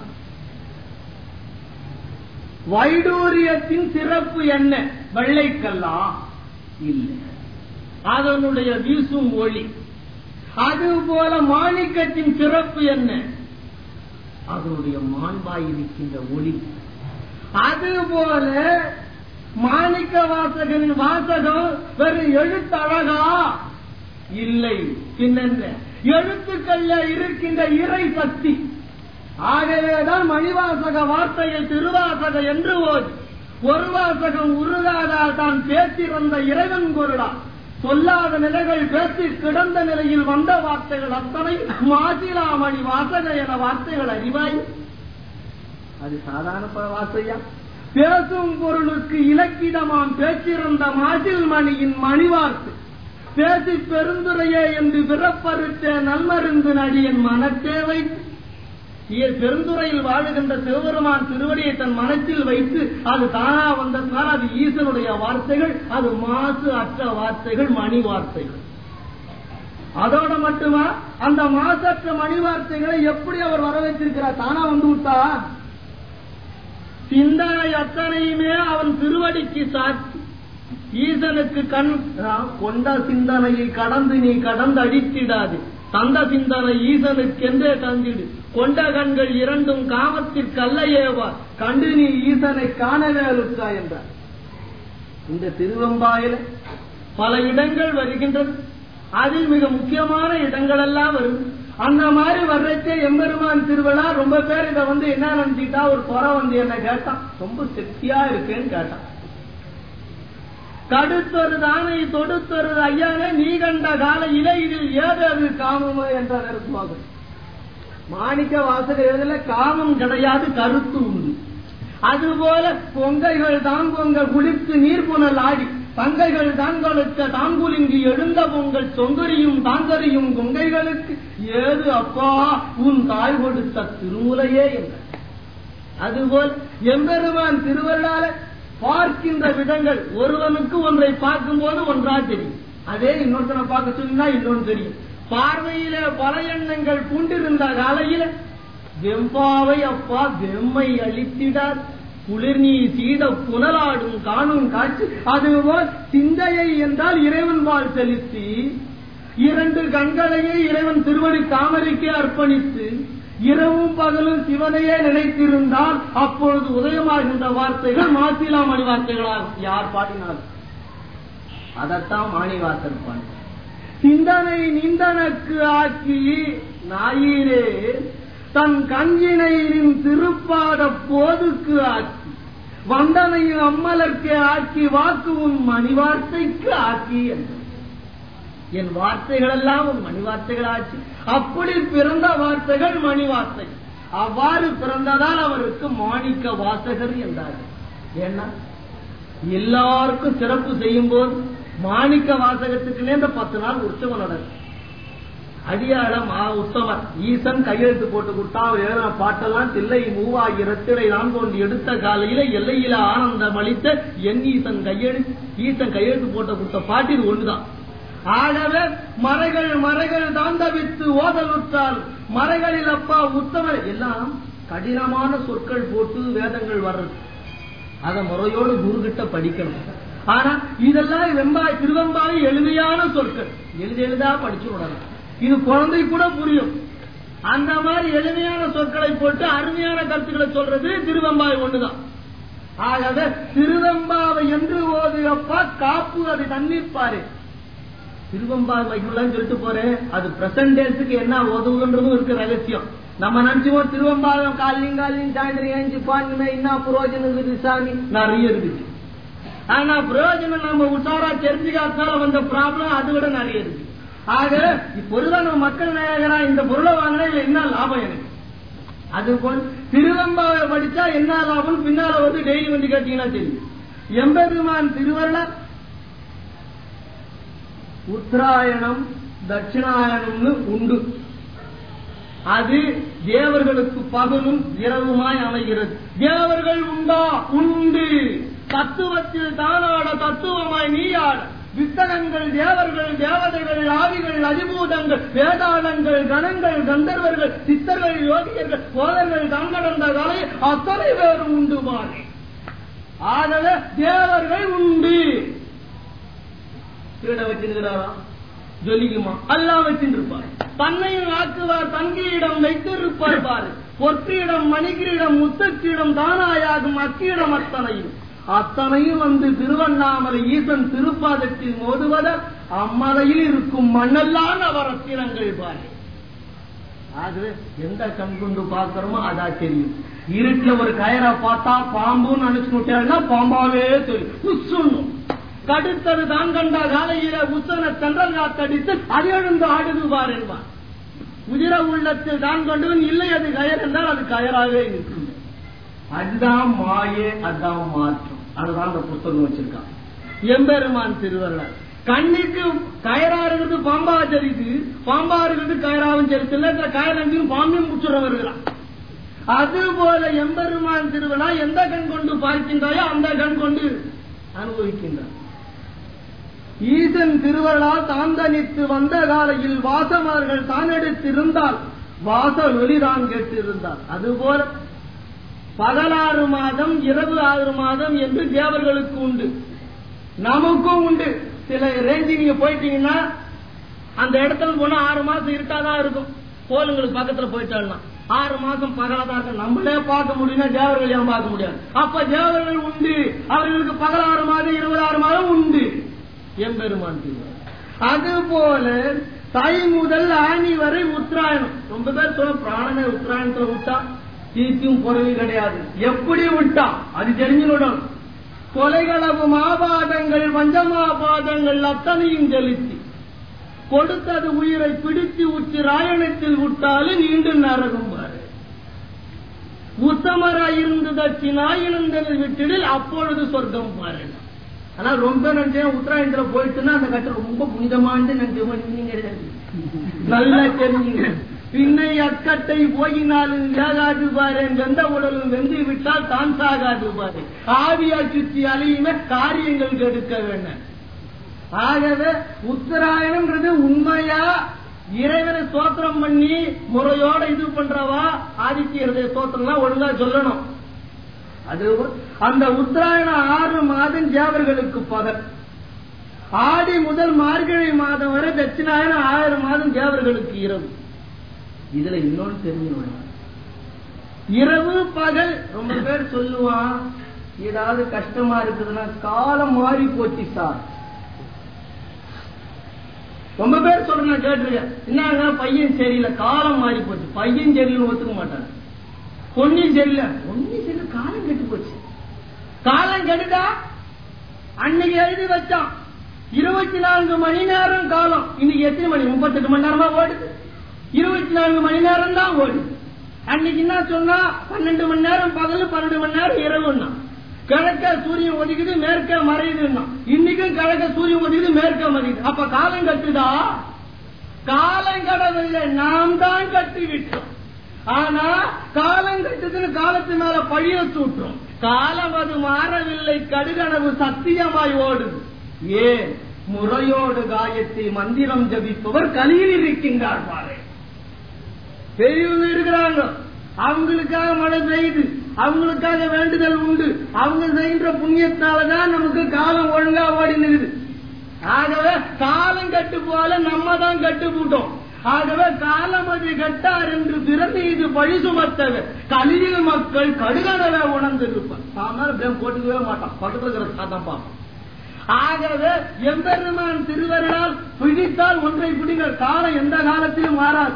வைடூரியத்தின் சிறப்பு என்ன? வெள்ளைக்கல்லா இல்லை, அதனுடைய வீசும் ஒளி. அதுபோல மாணிக்கத்தின் சிறப்பு என்ன? அதனுடைய மாண்பாய் இருக்கின்ற ஒளி. அதுபோல மாணிக்க வாசகனின் வாசகம் வெறும் எழுத்தழகா இல்லை, பின்னென்ன எழுத்துக்கள்ல இருக்கின்ற இறை சக்தி. ஆகவேதான் மணிவாசக வார்த்தையை திருவாசக என்று ஓதி ஒரு வாசகம் உருகாதால் தான் பேசிறந்த இறைவன் பொருளா சொல்லாத நிலைகள் பேசி கிடந்த நிலையில் வந்த வார்த்தைகள் அத்தனை மாசிலாமணி வாசக என வார்த்தைகள் அறிவாய். அது சாதாரண வார்த்தையா? பேசும் பொருளுக்கு இலக்கிடமாம் பேச்சிருந்த மாசில் மணியின் மணி வார்த்தை பேசி பெருந்துரையே என்று பிறப்பறுத்த நன்மருந்து நடிகன் மனத்தே வைத்து பெருந்துறையில் வாழுகின்ற சிவபெருமான் திருவடியை தன் மனத்தில் வைத்து அது தானா வந்ததுனால அது ஈசனுடைய வார்த்தைகள். அது மாசு அற்ற வார்த்தைகள், மணி வார்த்தைகள். அதோட மட்டுமா அந்த மாசற்ற மணி வார்த்தைகளை எப்படி அவர் வர வைத்திருக்கிறார்? தானா வந்து விட்டா சிந்தனை அத்தனையுமே அவன் திருவடிக்கு சாட்சி. ஈசனுக்கு கண் கொண்ட சிந்தனையை கடந்து நீ கடந்து அடித்திடாது. தந்த சிந்தனை ஈசனுக்கென்றே தந்திடு. கொண்ட கண்கள் இரண்டும் காமத்திற்கு அல்லையேவா, கண்டு நீ ஈசனை காணவே அழுத்தா என்றார். இந்த திருவெம்பாயில பல இடங்கள் வருகின்றது. அதில் மிக முக்கியமான இடங்கள் எல்லாம் வரும். அந்த மாதிரி வர்றச்சே எம்பெருமான் திருவிழா ரொம்ப பேர் இதை வந்து என்ன நினைச்சிட்டா, ஒரு குறை வந்து என்ன கேட்டான், ரொம்ப சக்தியா இருக்கேன்னு கேட்டான். கடுத்தொரு தானை தொடுத்தொரு ஐயானே நீ கண்ட காலையில இதில் ஏதாவது காமமோ என்ற கருத்துவாங்க. மாணிக்க வாசகத்துல காமம் கிடையாது, கருத்து உண்டு. அதுபோல பொங்கைகள் தான் பொங்க குளித்து நீர் புனல் ஆடி, தங்கைகள் தாங்களுக்கு தாங்குலிங்கி எழுந்த பொங்கல் சொங்கரியும் தாங்கரியும் கொங்கைகளுக்கு ஏது அப்பா உன் தாய் கொடுத்த திருமுலையே என்ற. அதுபோல் எம்பெருமான் திருவருளால பார்க்கின்ற விதங்கள் ஒருவனுக்கு ஒன்றை பார்க்கும் போது ஒன்றா தெரியும். அதே இன்னொருத்தனை பார்க்க சொன்னா இன்னொன்று தெரியும். பார்வையில பல எண்ணங்கள் பூண்டிருந்த காலையில வெம்பாவை அப்பா வெம்மை அளித்திடார், குளிர் நீ சீட புனலாடும் காணும் காட்சி. அதுபோல் சிந்தையை என்றால் இறைவன் வாழ் செலுத்தி இரண்டு கண்களையே இறைவன் திருவடி தாமரைக்கு அர்ப்பணித்து இரவும் பகலும் சிவனையே நினைத்திருந்தால் அப்பொழுது உதயமாகின்ற வார்த்தைகள் மாசிலா மணி வார்த்தைகளாகும். யார் பாடினாலும் அதத்தான் மாணிவாசர் பாடு. சிந்தனை நிந்தனக்கு ஆக்கி நாயிரே தன் கஞ்சினையின் திருப்பாத போதுக்கு ஆக்கி, வந்தனையின் அம்மலர்க்கு ஆக்கி வாக்கு உன் மணி வார்த்தைக்கு ஆக்கி என்று. என் வார்த்தைகள் எல்லாம் உன் மணி வார்த்தைகள் ஆச்சு. அப்படி பிறந்த வார்த்தைகள் மணி வார்த்தை. அவ்வாறு பிறந்ததால் அவருக்கு மாணிக்க வாசகர் என்றார்கள். ஏன்னா எல்லாருக்கும் சிறப்பு செய்யும் போது மாணிக்க வாசகத்துக்குன்னே இந்த பத்து நாள் உற்சவம் நடக்கும். அடியாளம் உத்தமர் ஈசன் கையெழுத்து போட்டு கொடுத்தா அவர் எழுதின பாட்டெல்லாம் தில்லை மூவாகி இரத்திரை நான் கொண்டு எடுத்த காலையில எல்லையில ஆனந்தம் அளித்த என் ஈசன் கையெழுத்து ஈசன் கையெழுத்து போட்டு கொடுத்த பாட்டு இது ஒன்றுதான். ஆகவே மறைகள் மறைகள் தாண்டவித்து ஓதலுற்றால் மறைகளில் அப்பா உத்தமர் எல்லாம் கடினமான சொற்கள் போட்டு வேதங்கள் வர்றது. அதை முறையோடு குரு கிட்ட படிக்கணும். ஆனா இதெல்லாம் வெம்பாய் திருவெம்பாய் எளிமையான சொற்கள், எழுதி எழுதா படிச்சு விடலாம். இது குழந்தை கூட புரியும். அந்த மாதிரி எளிமையான சொற்களை போட்டு அருமையான கருத்துக்களை சொல்றது திருவெம்பாய் ஒண்ணுதான். ஆகவே திருவெம்பாவை என்று ஓது அப்பா காப்பு அது தண்ணீர்ப்பாரு. திருவெம்பாய் வைக்கலாம் சொல்லிட்டு போறேன், அது பிரசன்ட் டேஸுக்கு என்ன உதவுன்றதும் இருக்கு ரகசியம். நம்ம நினைச்சுவோம் திருவெம்பாயம் காலையும் காலையும் சாயந்தரம் ஏஞ்சி பாருங்க என்ன புரோஜனம் இருக்குது சாமி, நிறைய இருக்குது. ஆனா பிரயோஜனம் நம்ம உஷாரா தெரிஞ்சுக்காத்தால வந்த ப்ராப்ளம் அதை விட நிறைய இருக்கு. ஆக இப்பொருதான் நம்ம மக்கள் நாயகரா இந்த பொருளை வாங்கினா இல்ல என்ன லாபம் எனக்கு. அதுபோல் திருவெம்பாவை படிச்சா என்ன லாபம் பின்னால வந்து டெய்லி வந்து கேட்டீங்கன்னா தெரியும். எம்பெருமான் திருவருள உத்தராயணம் தட்சிணாயணம்னு உண்டு. அது தேவர்களுக்கு பகலும் இரவுமாய் அமைகிறது. தேவர்கள் உண்டா? உண்டு. தத்துவத்தில் தானாட தத்துவமாய் நீயாட வித்தகங்கள் தேவர்கள் தேவதைகள் ஆவிகள் அதிபூதங்கள் வேதாளங்கள் கணங்கள் கந்தர்வர்கள் சித்தர்கள் யோகியர்கள் போதர்கள் தான் நடந்த காலை அத்தனை பேரும் உண்டு மாறி. ஆகவே தேவர்கள் உண்டு. திருட வச்சிருக்கிறாரா ஜொலிக்குமா? எல்லாம் வச்சிருப்பார். தன்னையும் ஆக்குவார் தங்கியிடம் வைத்திருப்பார் பாரு. பொற்கியிடம் மணிகிரிடம் முத்தக்கியிடம் தானாயாகும் அக்கியிடம் அத்தனையும் அத்தனையும் வந்து திருவண்ணாமலை ஈசன் திருப்பாதத்தில் மோதுவதால் அம்மலையில் இருக்கும் மண்ணெல்லாம் நவரத்தினங்கள் பாரு. ஆகவே எந்த கண் கொண்டு பார்க்கிறோமோ அதா தெரியும். இருட்டுல ஒரு கயரை பார்த்தா பாம்புன்னு நினைச்சுட்டா பாம்பாவே தெரியும். கடுத்தது தான் கண்ட காலையில உச்சன சென்றல் காத்தடித்து அது எழுந்து ஆடுது பார் என்பார். உதிர உள்ளத்தில் தான் கொண்டவன் இல்லை அது கயர் என்றால் அது கயராகவே இருக்கும். அதுதான் மாயே, அதுதான் மாற்றம். அதுதான் அந்த புத்தகம் வச்சிருக்கான் எம்பெருமான் திருவள்ளுவர். கண்ணுக்கு கயரா இருக்கிறது பாம்பா சரிது, பாம்பா இருக்கிறது கயராவும் சரித்தில்ல. கயரங்கும் பாம்பையும் முச்சுற வருகிறான். அதுபோல எம்பெருமான் திருவிழா எந்த கண் கொண்டு பார்க்கின்றாயோ அந்த கண் கொண்டு அனுபவிக்கின்றான். ஈசன் திருவருளா தாந்தனித்து வந்த காலையில் வாசமர்கள் தான் எடுத்திருந்தால் வாசல் ஒலிதான் கேட்டிருந்தார். அதுபோல பகலாறு மாதம் இரவு ஆறு மாதம் என்று தேவர்களுக்கு உண்டு, நமக்கும் உண்டு. சில ரேஞ்சு நீங்க போயிட்டீங்கன்னா அந்த இடத்துல போனா ஆறு மாசம் இருட்டாதான் இருக்கும். கோளுங்களுக்கு பக்கத்துல போயிட்டாங்கன்னா ஆறு மாசம் பகலாதான் இருக்கும். நம்மளே பார்க்க முடியும்னா தேவர்கள் ஏன் பார்க்க முடியாது? அப்ப தேவர்கள் உண்டு, அவர்களுக்கு பகல் ஆறு மாதம் இருபது ஆறு மாதம் உண்டு. எம்பெருமான் அது போல தை முதல் ஆணி வரை உத்தராயணம். ரொம்ப பேர் சொல்ல பிராணனை உத்தராயணத்துல விட்டா தீர்த்தியும் பொறவி கிடையாது. எப்படி விட்டா அது தெரிஞ்சுடும். கொலைகளவு மாபாதங்கள் வஞ்சமாபாதங்கள் அத்தனையும் செலுத்தி கொடுத்தது உயிரை பிடித்து உச்சி ராயணத்தில் விட்டாலும் நீண்டு நரகம் பாரு. உத்தமராயிருந்து தட்சிணாயினந்தனில் விட்டிடில் அப்பொழுது சொர்க்கம் பாரு. ஆனா ரொம்ப நினைச்சேன் உத்தராயணத்துல போயிட்டுன்னா அந்த கட்டம் ரொம்ப புனிதமானது நினைச்சேன் கிடையாது. நல்லா தெரிஞ்சுங்க. பின்னை அக்கட்டை போயினாலும் வேகாது பாரு, வெந்த உடலும் வெந்து விட்டால் தான் சாகாது பாரு. ஆவியா சுற்றி அழியுமே காரியங்கள் கெடுக்க வேண்டாம். ஆகவே உத்தராயணம்ன்றது உண்மையா இறைவனை ஸ்தோத்திரம் பண்ணி முறையோட இது பண்றவா ஆதித்ய ஸ்தோத்திரம் ஒழுங்கா சொல்லணும். அது அந்த உத்தராயணம் ஆறு மாதம் தேவர்களுக்கு பகல். ஆடி முதல் மார்கழி மாதம் வரை தட்சிணாயணம் ஆறு மாதம் தேவர்களுக்கு இரவு. இதுல இன்னொன்று தெரிஞ்சுக்கணும், இரவு பகல். ரொம்ப பேர் சொல்லுவான் ஏதாவது கஷ்டமா இருக்குதுன்னா காலம் மாறி போச்சு சார். ரொம்ப பேர் சொல்ற கேட்டிருக்கேன், என்னங்க பையன் சரியில்லை காலம் மாறி போச்சு. பையன் சரியில்லை ஒத்துக்க மாட்டாங்க. பொண்ணும் சரியில்லை, பொண்ணும் சரியில்லை காலம் கெட்டு போச்சு. காலம் கெடுதா அன்னைக்கு எழுதி வச்சான் இருபத்தி நான்கு மணி நேரம் காலம். இன்னைக்கு எத்தனை மணி? முப்பத்தெட்டு மணி நேரமா ஓடுது. இருபத்தி நான்கு மணி நேரம் தான் ஓடுது. அன்னைக்கு என்ன சொன்னா பன்னெண்டு மணி நேரம் பகல், பன்னெண்டு மணி நேரம் இரவுன்னா. கிழக்க சூரியன் ஒதுக்குது, மேற்க மறையுதுன்னா. இன்னைக்கும் கிழக்க சூரியன் ஒதுக்குது, மேற்க மறையுது. அப்ப காலம் கட்டுதா? காலம் கடவில்லை, நாம் தான் கட்டி விட்டோம். ஆனா காலம் கட்டுதுன்னு காலத்து மேல பழிய சூட்டுறோம். காலம் அது மாறவில்லை, கடுகனவு சத்தியமாய் ஓடுது. ஏன்? முறையோடு காயத்தை மந்திரம் ஜபிப்பவர் கலியில் இருக்கின்றார் பாரு. பெரியவங்க இருக்கிறாங்க, அவங்களுக்காக மழை பெய்யுது, அவங்களுக்காக வேண்டுதல் உண்டு. அவங்க செய்கின்ற புண்ணியத்தாலதான் நமக்கு காலம் ஒழுங்கா ஓடி நிற்குது. ஆகவே காலம் கட்டு போல நம்ம தான் கட்டு போட்டோம். ஆகவே காலம் அது கட்டார் என்று பிறந்து இது பழி சுமத்தவர் கலியில் மக்கள் கடுகனவே உணர்ந்திருப்பார். சாமான் போட்டுக்கவே மாட்டான், பக்கத்துல இருக்கிற சாதான் பார்ப்போம். ஆகவே எம்பெருமான் திருவருளால் பிடித்தால் ஒன்றை பிடிங்க. காலம் எந்த காலத்திலும் மாறாது.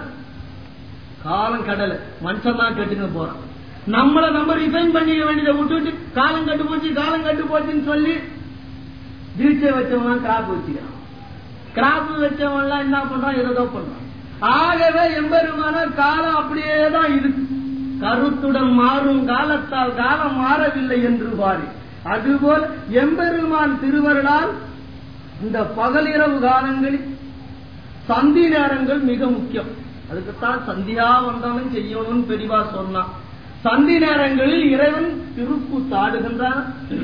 காலம் கடல மனுஷன் தான் கட்டுங்க போறான். நம்மள நம்ம ரிசைன் பண்ணிக்க வேண்டியதை விட்டுட்டு காலம் கட்டு போச்சு காலம் கட்டு போச்சுன்னு சொல்லி தீட்சை வச்சவன் கிராப் வச்சுக்கிறான். கிராப் வச்சவன் என்ன பண்றான்? ஏதோ பண்றான். ஆகவே எம்பெருமான காலம் அப்படியேதான் இருக்கு. கருத்துடன் மாறும் காலத்தால் காலம் மாறவில்லை என்று பாரு. அதுபோல் எம்பெருமான் திருவருளால் இந்த பகல் இரவு காலங்களில் சந்தி நேரங்கள் மிக முக்கியம். அதுக்குத்தான் சந்தியா வந்தாலும் செய்யணும்னு பெரிவா சொன்னான். சந்தி நேரங்களில் இறைவன் திருக்கூத்தாடுகின்றான்.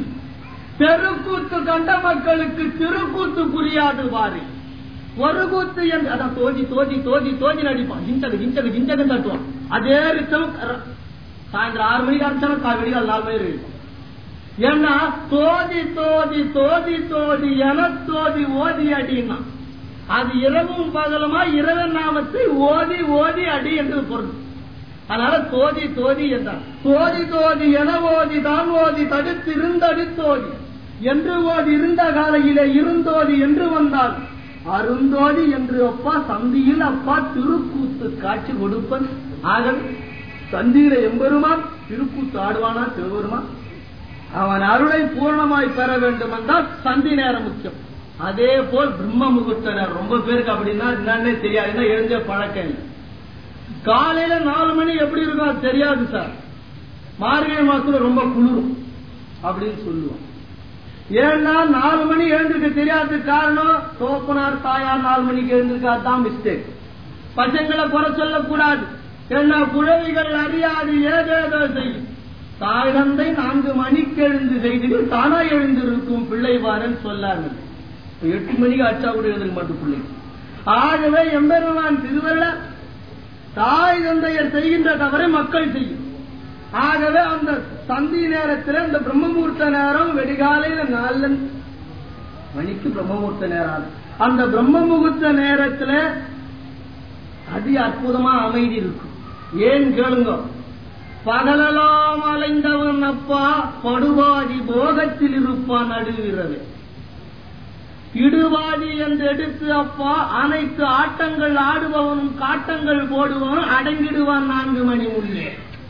தெருக்கூத்து கண்ட மக்களுக்கு திருக்கூத்து புரியாது பாரு. ஒரு கூத்து என்று அதான் தோதி தோதி தோதி தோதி நடிப்பான். கிஞ்சகு கிஞ்சகு கிஞ்சகு தட்டுவான். அதே ரிச்சம் சாயந்தரம் ஆறு மணிக்கு ஆரம்பிச்சாலும் காவிடி நாலு மணி இருக்கும். ஏன்னா தோதி தோதி தோதி தோதி என தோதி ஓதி அடினா அது இரவும் பகலுமா இரவன் நாமத்தை ஓதி ஓதி அடி என்று பொருள். அதனால தோதி தோதி என்றார். தோதி தோதி என ஓதி தான் ஓதி தடுத்து இருந்தடி தோதி என்று ஓதி இருந்த காலையிலே இருந்தோதி என்று வந்தால் அருந்தோதி என்று அப்பா சந்தியில் அப்பா திருக்கூத்து காட்சி கொடுப்பன். ஆகவே சந்தியில எம்பெருமான் திருக்கூத்து ஆடுவானா திருவருமான் அவன் அருளை பூர்ணமாய் பெற வேண்டும் என்றால் சந்தி நேரம் முக்கியம். அதே போல் பிரம்ம முகூர்த்த நேரம் ரொம்ப பேருக்கு அப்படின்னா என்னன்னே தெரியாது, எழுந்த பழக்கம் இல்லை. காலையில நாலு மணி எப்படி இருக்கும் அது தெரியாது சார். மார்கழி மாசத்துல ரொம்ப குளிரும் அப்படின்னு சொல்லுவோம். ஏன்னா நாலு மணி எழுந்திருக்க தெரியாத காரணம் தோப்பனார் தாயார் நாலு மணிக்கு எழுந்திருக்காதான் மிஸ்டேக். பசங்களை குறை சொல்லக்கூடாது. ஏன்னா குழவிகள் அறியாது ஏதேதோ செய்யும். தாய் தந்தை நான்கு மணிக்கு எழுந்து செய்து தானா எழுந்திருக்கும் பிள்ளை வாரன் சொல்லார்கள். எட்டு மணிக்கு அச்சா கூட எழுந்திருக்க மாட்டோம் பிள்ளை. ஆகவே எம்பெருமான் திருவருள தாய் தந்தையர் செய்கின்ற தவறை மக்கள் செய்யும். ஆகவே அந்த சந்தி நேரத்துல இந்த பிரம்மமுகூர்த்த நேரம் வெடிகாலையில நாலு மணிக்கு பிரம்மமுகூர்த்த நேரம். அந்த பிரம்ம முகூர்த்த நேரத்துல அதி அற்புதமா அமைதி இருக்கும். ஏன் கேளுங்க, பகலெல்லாம் அலைந்தவன் அப்பா படுவாதி போகத்தில் இருப்பான் நடுவிரவே. இடுவாதி என்று எடுத்து அப்பா அனைத்து ஆட்டங்கள் ஆடுபவனும் காட்டங்கள் போடுபவனும் அடங்கிடுவான் நான்கு மணி உள்ளே.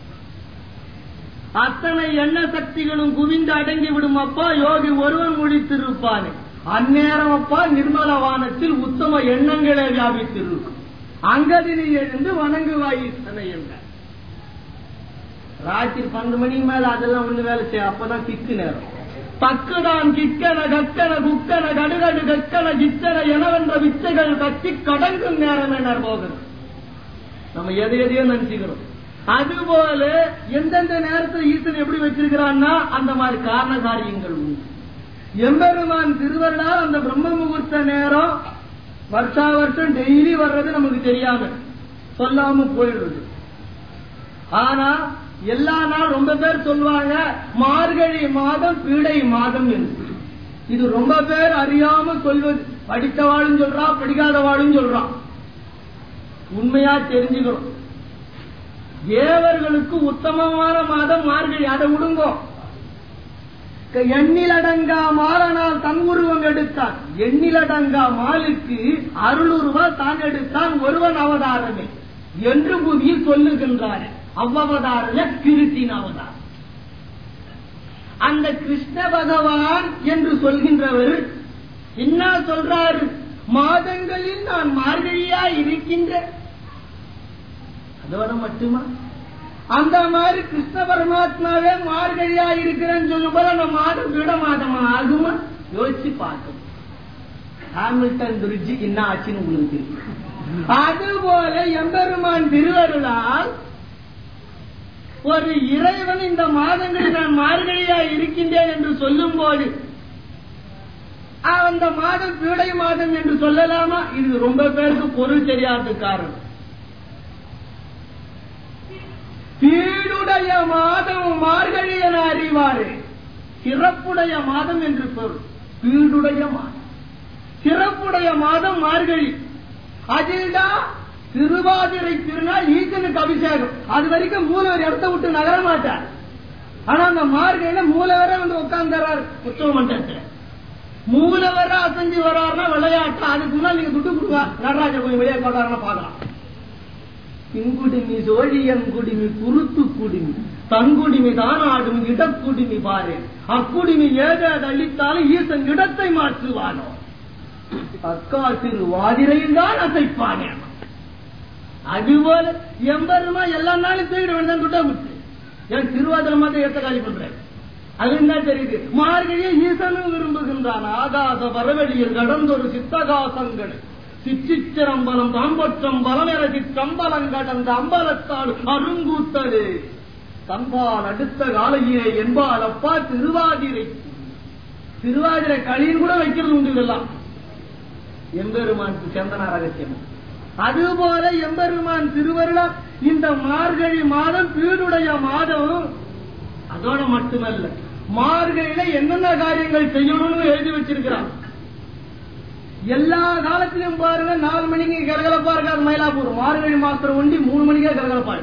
அத்தனை எண்ண சக்திகளும் குவிந்து அடங்கிவிடும் அப்பா யோகி ஒருவன் முடித்திருப்பானே. அந்நேரம் அப்பா நிர்மல வானத்தில் உத்தம எண்ணங்களே வியாபித்திருக்கும். அங்கதினை எழுந்து வணங்குவாய் ஈசனை என்ற ராத்திரி பன்னெண்டு மணிக்கு மேல அதெல்லாம் ஒண்ணு வேலை செய்ய. அப்பதான் கிக்கு நேரம். பக்குதான் கிக்கன கக்கன குக்கன கடுகடு கக்கன கிச்சன எனவென்ற வித்தைகள் கட்டி கடங்கும் நேரம் என்ன போகுது. நம்ம எதை எதையோ நினைச்சுக்கிறோம். அதுபோல எந்தெந்த நேரத்தில் ஈசன் எப்படி வச்சிருக்கிறான்னா அந்த மாதிரி காரண காரியங்கள் உண்டு. எம்பெருமான் திருவருளால் அந்த பிரம்ம முகூர்த்த நேரம் வருஷா வருஷம் டெய்லி வர்றது நமக்கு தெரியாம சொல்லாம போயிடுறது. ஆனா எல்லா நாள் ரொம்ப பேர் சொல்லுவாங்க மார்கழி மாதம் பீடை மாதம் என்று. இது ரொம்ப பேர் அறியாம சொல்வது. படித்தவாளும் சொல்றா, படிக்காதவாளும் சொல்றான். உண்மையா தெரிஞ்சுக்கணும். தேவர்களுக்கு உத்தமமான மாதம் மார்கழி. அதை விடுங்கோ. எண்ணிலடங்கா மாறனால் தன் உருவம் எடுத்தான். எண்ணிலடங்கா மாலுக்கு அருளுருவா தான் எடுத்தான் ஒருவன் அவதாரமே என்று புதியில் சொல்லுகின்றார். அவ்வவதாரல கிருத்தின் அவதாரம். அந்த கிருஷ்ண பகவான் என்று சொல்கின்றவர் என்ன சொல்றாரு? மாதங்களில் நான் மார்கழியா இருக்கின்ற. அதோட மட்டுமா? அந்த மாதிரி கிருஷ்ண பரமாத்மாவே மார்கழியா இருக்கிறேன்னு சொல்லும் போது அந்த மாதம் விட மாதமா ஆகுமா? யோசிச்சு பார்க்கும். ஹாமில்டன் பிரிட்ஜுக்கு என்ன ஆச்சுன்னு உங்களுக்கு தெரியும். அதுபோல எம்பெருமான் திருவருளால் ஒரு இறைவன் இந்த மாதங்களில் நான் மார்கழியா இருக்கின்றேன் என்று சொல்லும் போது அந்த மாதம் பீடை மாதம் என்று சொல்லலாமா? இது ரொம்ப பேருக்கு பொருள் தெரியாத காரணம். பீடுடைய மாதம் மார்கழி என அறிவாரு. சிறப்புடைய மாதம் என்று பொருள். பீடுடைய மாதம் சிறப்புடைய மாதம் மார்கழி. அதில்தான் திருவாதிரை திருநாள் ஈசனுக்கு அபிஷேகம். அது வரைக்கும் மூலவர் இடத்த விட்டு நகர மாட்டார். ஆனா அந்த மார்கழியில மூலவரை வந்து உட்கார்ந்துறாரு உற்சவ மண்டலத்துல. மூலவரை அசைஞ்சு வர்றாருன்னா விளையாட்டு. அதுக்கு முன்னாடி நீங்க துட்டு கொடுவா நடராஜ போய் வெளியே போட்டாருன்னா பாக்கலாம். பின்குடிமி சோழியன் குடிமி குருத்து குடிமி தங்குடிமி தானாடும் இடக்குடிமி பாரு. அக்குடிமி ஏதாவது அளித்தாலும் ஈசன் இடத்தை மாற்றுவானோ. அக்கா திரு வாதிரையில் தான் அசைப்பானே. அதுபோல எம்பருமா எல்லா நாளும் போயிட வேண்டாம். துட்டா விட்டு என் திருவாதிரை மாத்திரம் ஏற்ற காலி பண்றேன். அது என்ன தெரியுது? மார்கழியை ஈசனும் விரும்புகின்றான். ஆகாச வரவெளியில் கடந்தொரு சித்தகாசங்கள் சிச்சிச்சரம்பலம் தாம்பொற்றம் பலமெற சிற்றம்பலம் கடந்த அம்பலத்தால் அருங்கூத்தது தன்பால் அடுத்த காலையிலே என்பால் அப்பா திருவாதிரை. திருவாதிரை களியின் கூட வைக்கிறது உண்டு. இதெல்லாம் எம்பெருமானுக்கு சந்தன ரகசியம். அதுபோல எம்பெருமான் திருவருளால் இந்த மார்கழி மாதம் பீடுடைய மாதம். அதோட மட்டுமல்ல, மார்கழியில என்னென்ன காரியங்கள் செய்யணும்னு எழுதி வச்சிருக்கிறான். எல்லா காலத்திலும் பாருங்க நாலு மணிக்கு கரகலப்பா இருக்காது மயிலாப்பூர். மார்கழி மாசம் ஒண்டி மூணு மணிக்கே கரகலப்பா.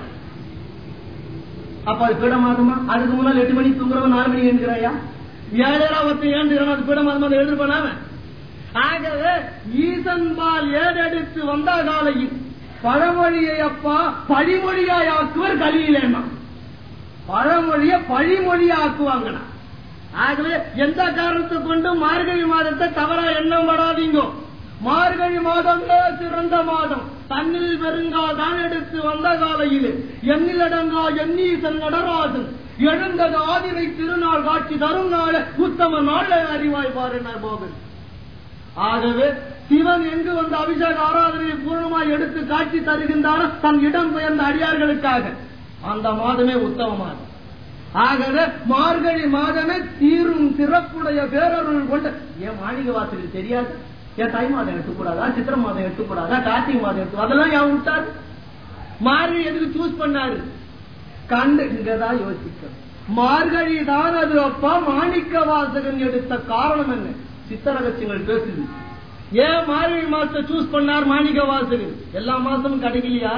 அப்ப அது பீட மாதமா? அதுக்கு முன்னால் எட்டு மணிக்கு தூங்குறவன் நாலு மணிக்கு எழுந்துக்கிறாயா? ஏழரா ஒருத்தன் ஏழுறான். அது பீட மாதமா எழுதுப்பானாம. ஆகவே ஈசன்பால் ஏடெடுத்து வந்த காலையில் பழமொழியை அப்பா பழிமொழியாய் ஆக்குவர் கலியிலேனா. பழமொழிய பழிமொழியா ஆக்குவாங்கண்ணா. ஆகவே எந்த காரணத்தை கொண்டு மார்கழி மாதத்தை தவறா எண்ணம் படாதீங்க. மார்கழி மாதமே சிறந்த மாதம். தன்னில் பெருங்கால் தான் எடுத்து வந்த காலையில் எண்ணிலடங்கா எண்ணீசன் நடராஜன் எழுந்தது ஆதிரை திருநாள் காட்சி தரும் நாள உத்தம நாளை அறிவாய் பாருனர் போகன். ஆகவே சிவன் எங்கு வந்து அபிஷேக ஆராதனையை பூர்ணமாய் எடுத்து காட்சி தருகின்றாரோ தன் இடம் பெயர்ந்த அடியார்களுக்காக அந்த மாதமே உத்தம மாதம். ஆகவே மார்கழி மாதமே தீரும் சிறப்புடைய பேரருள் கொண்ட. என் மாளிகை வாசலுக்கு தெரியாது. என் தை மாதம் எடுத்துக்கூடாதா, சித்திர மாதம் எடுத்துக்கூடாதா, கார்த்திகை மாதம் எடுத்து அதெல்லாம் ஏன் விட்டாரு? மார்கழி எதுக்கு சூஸ் பண்ணாரு? கண்டு இங்கதான் யோசிக்க மார்கழி தான் அது அப்பா மாணிக்க வாசகன் எடுத்த காரணம் என்ன? சித்தரகசியங்கள் பேசுது. ஏன் மார்கழி மாசத்தை சூஸ் பண்ணார் மாணிக்க வாசகன்? எல்லா மாசமும் கிடைக்கலையா?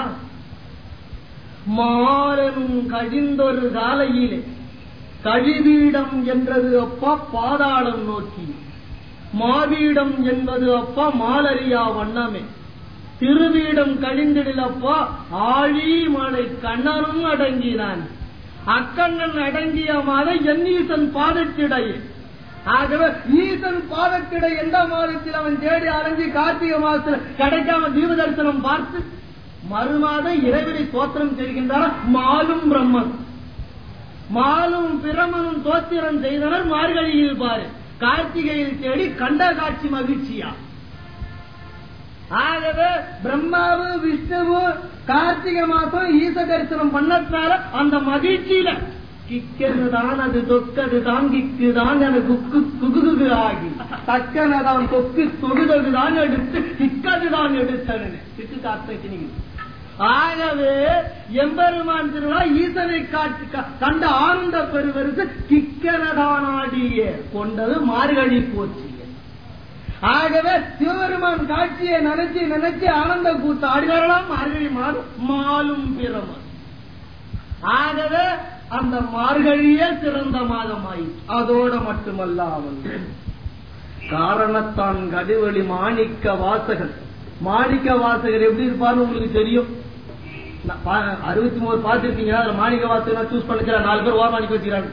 மாறனும் கழிந்தொரு காலையிலே கழிவீடம் என்றது அப்பா பாதாளம் நோக்கி, மாவீடம் என்பது அப்பா மாலரியா வண்ணமே, திருவீடம் கழிந்திடலப்பா ஆழி மலை கண்ணனும் அடங்கினான், அக்கண்ணன் அடங்கிய மாத எண்ணீசன் பாதத்திடையே. ஆகவே ஈசன் பாதத்திடை எந்த மாதத்தில் அவன் தேடி அலைஞ்சி கார்த்திகை மாதத்தில் கிடைக்காம தீப தரிசனம் பார்த்து மறுமாத இறைவனை தோத்திரம் செய்கின்றார். மாலும் பிரம்மன் மாலும் பிரமனும் தோத்திரம் செய்தனர் மார்கழியில் பாரு, கார்த்திகையில் தேடி கண்ட காட்சி மகிழ்ச்சியா. ஆகவே பிரம்மாவு விஷ்ணுவு கார்த்திகை மாசம் ஈச தரிசனம் பண்ணதுனால அந்த மகிழ்ச்சியில கிக்கதுதான் அது தொக்கதுதான் கிக்குதான் என குக்கு குகுகு ஆகி தக்கனதான் தொக்கு தொகுதகுதான் எடுத்து கிக்கதுதான் எடுத்தனு கிக்கு கார்த்திகை. ஆகவே எம்பெருமான் திருவிழா ஈசனை காட்சி கண்ட ஆனந்த பெருவருக்கு கிக்கனதானாடிய கொண்டது மார்கழி போச்சு. ஆகவே சிவபெருமான் காட்சியை நினைச்சு நினைச்சு ஆனந்த கூத்து ஆடுகிறாராம் மார்கழி மாதம் மாலும் பிரமன். ஆகவே அந்த மார்கழியே சிறந்த மாதமாயிற்று. அதோட மட்டுமல்லாமல் காரணத்தான் கடுவெளி மாணிக்க வாசகர். மாணிக்க வாசகர் எப்படி இருப்பார்னு உங்களுக்கு தெரியும். அறுபத்தி மூணு பார்த்திருக்கீங்க. மாணிக்க வாசகர் சூஸ் பண்ணிக்கிறார். நாலு பேர் ஓர் மாணிக்க வச்சுக்கிறாங்க.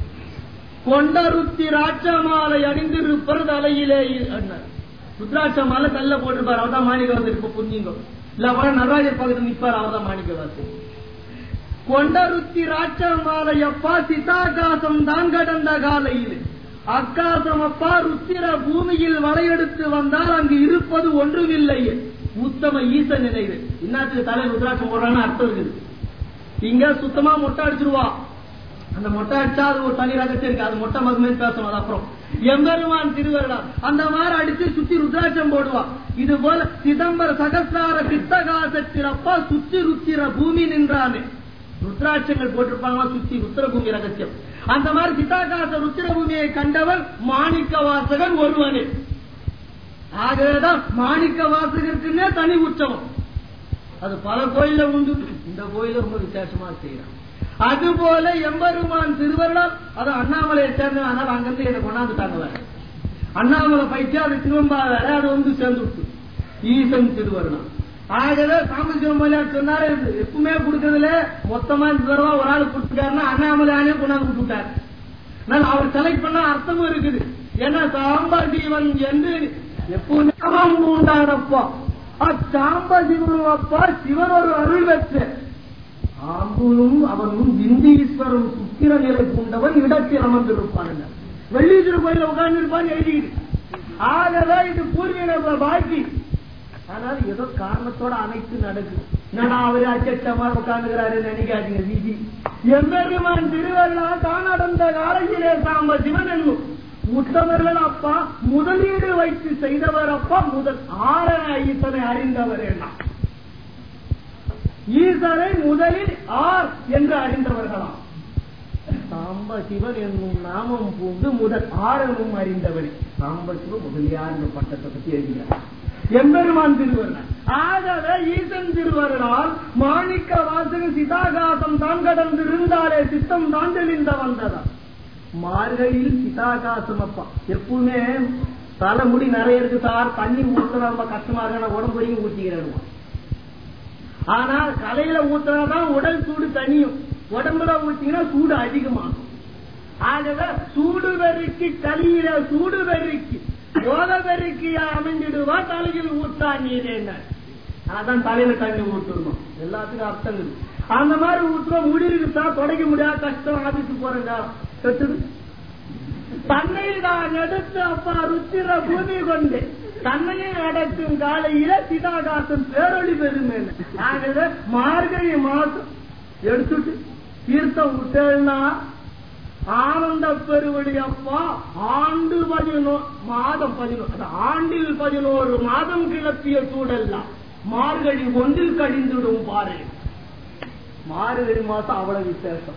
கொண்டருத்தி ராட்சமாலை அணிந்திருப்பது தலையிலே. ருத்ராட்ச மாலை கல்ல போட்டிருப்பார். அவர் தான் மாணிக்க வாசகர். புரிஞ்சுங்க. இல்ல அவர நடராஜர் பக்கத்தில் நிற்பார். அவர் தான் மாணிக்க வாசகர். கொண்டருத்தி ராட்சமாலை அப்பா சிதாகாசம் தான் கடந்த காலையில் அக்காசம் அப்பா ருத்திர பூமியில் வளையெடுத்து வந்தால் அங்கு இருப்பது ஒன்றுமில்லையே உத்தம ஈச நினைவு. இன்னாத்துக்கு தலை ருத்ராட்சம் போடுறான்னு அர்த்தம் இருக்குது. இங்க சுத்தமா மொட்டை அடிச்சிருவா. அந்த மொட்டை அடிச்சா அது ஒரு தனி ரகசியம் இருக்கு. அது மொட்டை மகமே பேசணும். அது அப்புறம் எம்பெருமான் திருவருளா அந்த மாதிரி அடிச்சு சுத்தி ருத்ராட்சம் போடுவா. இது போல சிதம்பர சகசிரார சித்தகாசத்தில் அப்பா சுத்தி ருத்திர பூமி நின்றானே ருத்ராட்சங்கள் போட்டிருப்பாங்களா சுத்தி ருத்திரபூமி ரகசியம். அந்த மாதிரி சித்தாகாச ருத்திரபூமியை கண்டவன் மாணிக்க வாசகன் ஒருவனே. ஆகவேதான் மாணிக்க வாசகருக்குன்னே தனி உற்சவம். அது பல கோயில உண்டு. இந்த கோயில ரொம்ப விசேஷமா செய்யறான். அதுபோல எம்பெருமான் திருவருளால் அது அண்ணாமலையை சேர்ந்த அதனால அங்கிருந்து என்னை கொண்டாந்துட்டாங்க. வேற அண்ணாமலை பயிற்சி அது திருவம்பா வேற அது வந்து சேர்ந்து விட்டு ஈசன் திருவருளால். ஆகவே சாம்பசிவமலையார் சொன்னாரு எப்பவுமே கொடுக்கறதுல மொத்தமா தடவை ஒரு ஆள் கொடுத்துட்டாருன்னா அண்ணாமலையானே கொண்டாந்து கொடுத்துட்டாரு. அவர் செலக்ட் பண்ண அர்த்தமும் இருக்குது. ஏன்னா சாம்பசிவன் என்று எப்பவும் உண்டானப்பா அச்சாம்பசிவனும் அப்பா சிவன் ஒரு அருள் பெற்ற ஆம்புலும் அவனும் இந்தீஸ்வரன் சுத்திர நிலை கொண்டவன் இடத்தில் அமர்ந்திருப்பாங்க. வெள்ளீஸ்வரர் கோயில உட்கார்ந்து இருப்பான்னு எழுதிக்கிட்டு. ஆகவே இது பூர்வீக பாக்கி. ஆனால் ஏதோ காரணத்தோட அனைத்து நடக்குது. நான் அவரு அச்சமா உட்கார்ந்துக்கிறாரு நினைக்காதீங்க. விதி எம்பெருமான் திருவருளா தான் நடந்த காலத்திலே சாம்ப சிவன் என்னும் உத்தமர்கள் அப்பா முதலீடு வைத்து செய்தவர் அப்பா முதல் ஆரண ஈசனை அறிந்தவர் என்ன ஈசனை முதலில் ஆர் என்று அறிந்தவர்களாம். சாம்ப சிவன் என்னும் நாமம் பூண்டு முதல் ஆரமும் அறிந்தவரே சாம்ப சிவன் முதலியார் என்ற பட்டத்தை பற்றி எழுதினார் எம்பெருமான் திருவருளால். ஆகவே ஈசன் திருவருளால் மாணிக்க வாசகன் சிதாகாசம் தான் கடந்து இருந்தாலே சித்தம் தான் தெளிந்த வந்ததா. மார்கழியில் சிதாகாசம் அப்பா எப்பவுமே தலைமுடி நிறைய இருக்கு சார், தண்ணி ஊத்துனா ரொம்ப கஷ்டமா இருக்கு, உடம்பு வரைக்கும் ஊத்திக்கிறேன். ஆனா கலையில ஊத்துனாதான் உடல் சூடு தனியும், உடம்புல ஊத்திங்கன்னா சூடு அதிகமாகும். ஆகவே சூடு வெறிக்கு கலியில சூடு வெறிக்கு போத வெறிக்கியா அமைஞ்சிடுவா தலையில் ஊத்தா நீர் என்ன. அதான் தலையில தண்ணி ஊற்றணும். எல்லாத்துக்கும் அர்த்தம் இருக்கு. அந்த மாதிரி ஊற்றுவோம் முடி இருக்குதா தொடக்க முடியாது கஷ்டம் ஆபீஸுக்கு போறேங்க கட்டுது. தன்னை நான் எடுத்து அப்பா ருத்திர பூமி கொண்டு தன்னையே அடக்கும் காலையில சிதாகாசம் பேரொழி பெருமை. ஆகவே மார்கழி மாசம் எடுத்துட்டு தீர்த்தம் விட்டேன்னா ஆனந்த பெருவழி அப்பா ஆண்டு பதினோ மாதம் பதினோரு ஆண்டில் பதினோரு மாதம் கிளப்பிய சூடெல்லாம் மார்கழி ஒன்றில் கழிந்துடும் பாரு. மார்கழி மாசம் அவ்வளவு விசேஷம்.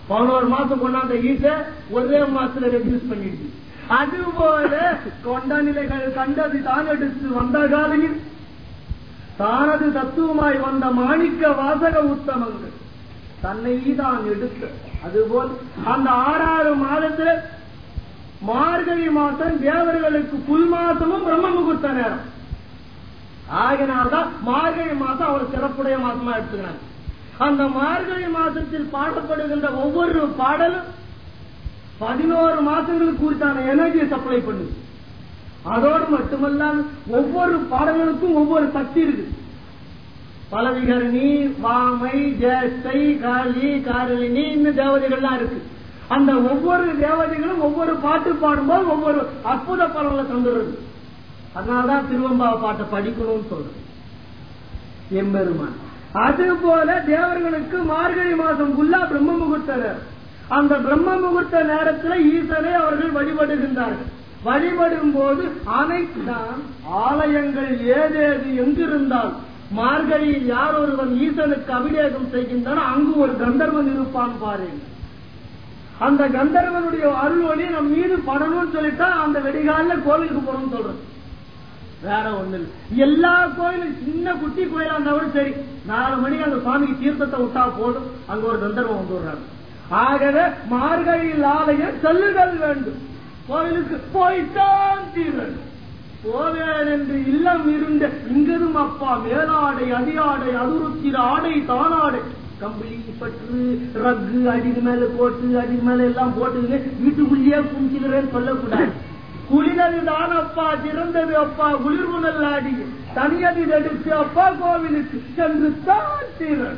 பதினோரு மாசம் கொண்டாந்த ஈச ஒரே மாசத்துல ரெடியூஸ் பண்ணிடுச்சு. அதுபோல கொண்ட நிலைகள் கண்டது தானெடுத்து வந்த காலையில் தானது தத்துவமாய் வந்த மாணிக்க வாசக உத்தமங்கள் தன்னை தான் எடுத்து. அதுபோல் அந்த ஆறாறு மாதத்துல மார்கழி மாசம் தேவர்களுக்கு புல் மாசமும் பிரம்ம முகூர்த்த நேரம். ஆகினால்தான் மார்கழி மாசம் அவர் சிறப்புடைய மாசமா எடுத்துக்கிறாங்க. அந்த மார்கழி மாசத்தில் பாடப்படுகின்ற ஒவ்வொரு பாடலும் பதினோரு மாசங்களுக்கு குறித்தான எனர்ஜியை சப்ளை பண்ணுது. அதோடு மட்டுமல்லாமல் ஒவ்வொரு பாடல்களுக்கும் ஒவ்வொரு சக்தி இருக்கு. பலவிகரணி, வாமை, ஜேஷ்டை, காளி, காரளினி இன்னும் தேவதைகள்லாம் இருக்கு. அந்த ஒவ்வொரு தேவதைகளும் ஒவ்வொரு பாட்டு பாடும்போது ஒவ்வொரு அற்புத பலன்களை தந்துடுறது. அதனாலதான் திருவம்பாவை பாட்டை படிக்கணும்னு சொல்றது எம்பெருமான். அதுபோல தேவர்களுக்கு மார்கழி மாசம் ஃபுல்லா பிரம்ம முகூர்த்த நேரம். அந்த பிரம்ம முகூர்த்த நேரத்தில் ஈசனை அவர்கள் வழிபடுகின்றார்கள். வழிபடும் போது அனைத்து ஆலயங்கள் ஏதேது எங்கிருந்தால் மார்கழியில் யார் ஒருவன் ஈசனுக்கு அபிஷேகம் செய்கின்றன அங்கு ஒரு கந்தர்வன் இருப்பான் பாருங்க. அந்த கந்தர்வனுடைய அருள் ஒளி நம் மீது படணும்னு சொல்லிட்டா அந்த வெடிகால கோவிலுக்கு போறோம்னு சொல்றது. வேற ஒண்ணு இல்லை. எல்லா கோயிலும் சின்ன குட்டி கோயிலா இருந்தாலும் சரி, நாலு மணிக்கு அந்த சுவாமிக்கு தீர்த்தத்தை விட்டா போதும், அங்க ஒரு கந்தர்வம் வந்து விடுறாங்க. ஆகவே மார்கழியில் ஆலயம் செல்லுதல் வேண்டும். கோவிலுக்கு போய்த்தான் தீரன் போவேன் என்று இல்லம் இருந்த இங்கதும் அப்பா மேலாடை அதிகாடை அதுருத்திர ஆடை தானாடை கம்பளி பற்று ரக்கு அடிக்கு மேல போட்டு அடிக்கு மேல எல்லாம் போட்டு வீட்டுக்குள்ளேயே கும்பிக்கிறேன்னு சொல்லக்கூடாது. குளிரது தான் அப்பா, திறந்தது அப்பா, குளிர்வுணல் ஆடி தனியதி எடுத்து அப்பா கோவிலுக்கு சென்று தான் தீரன்.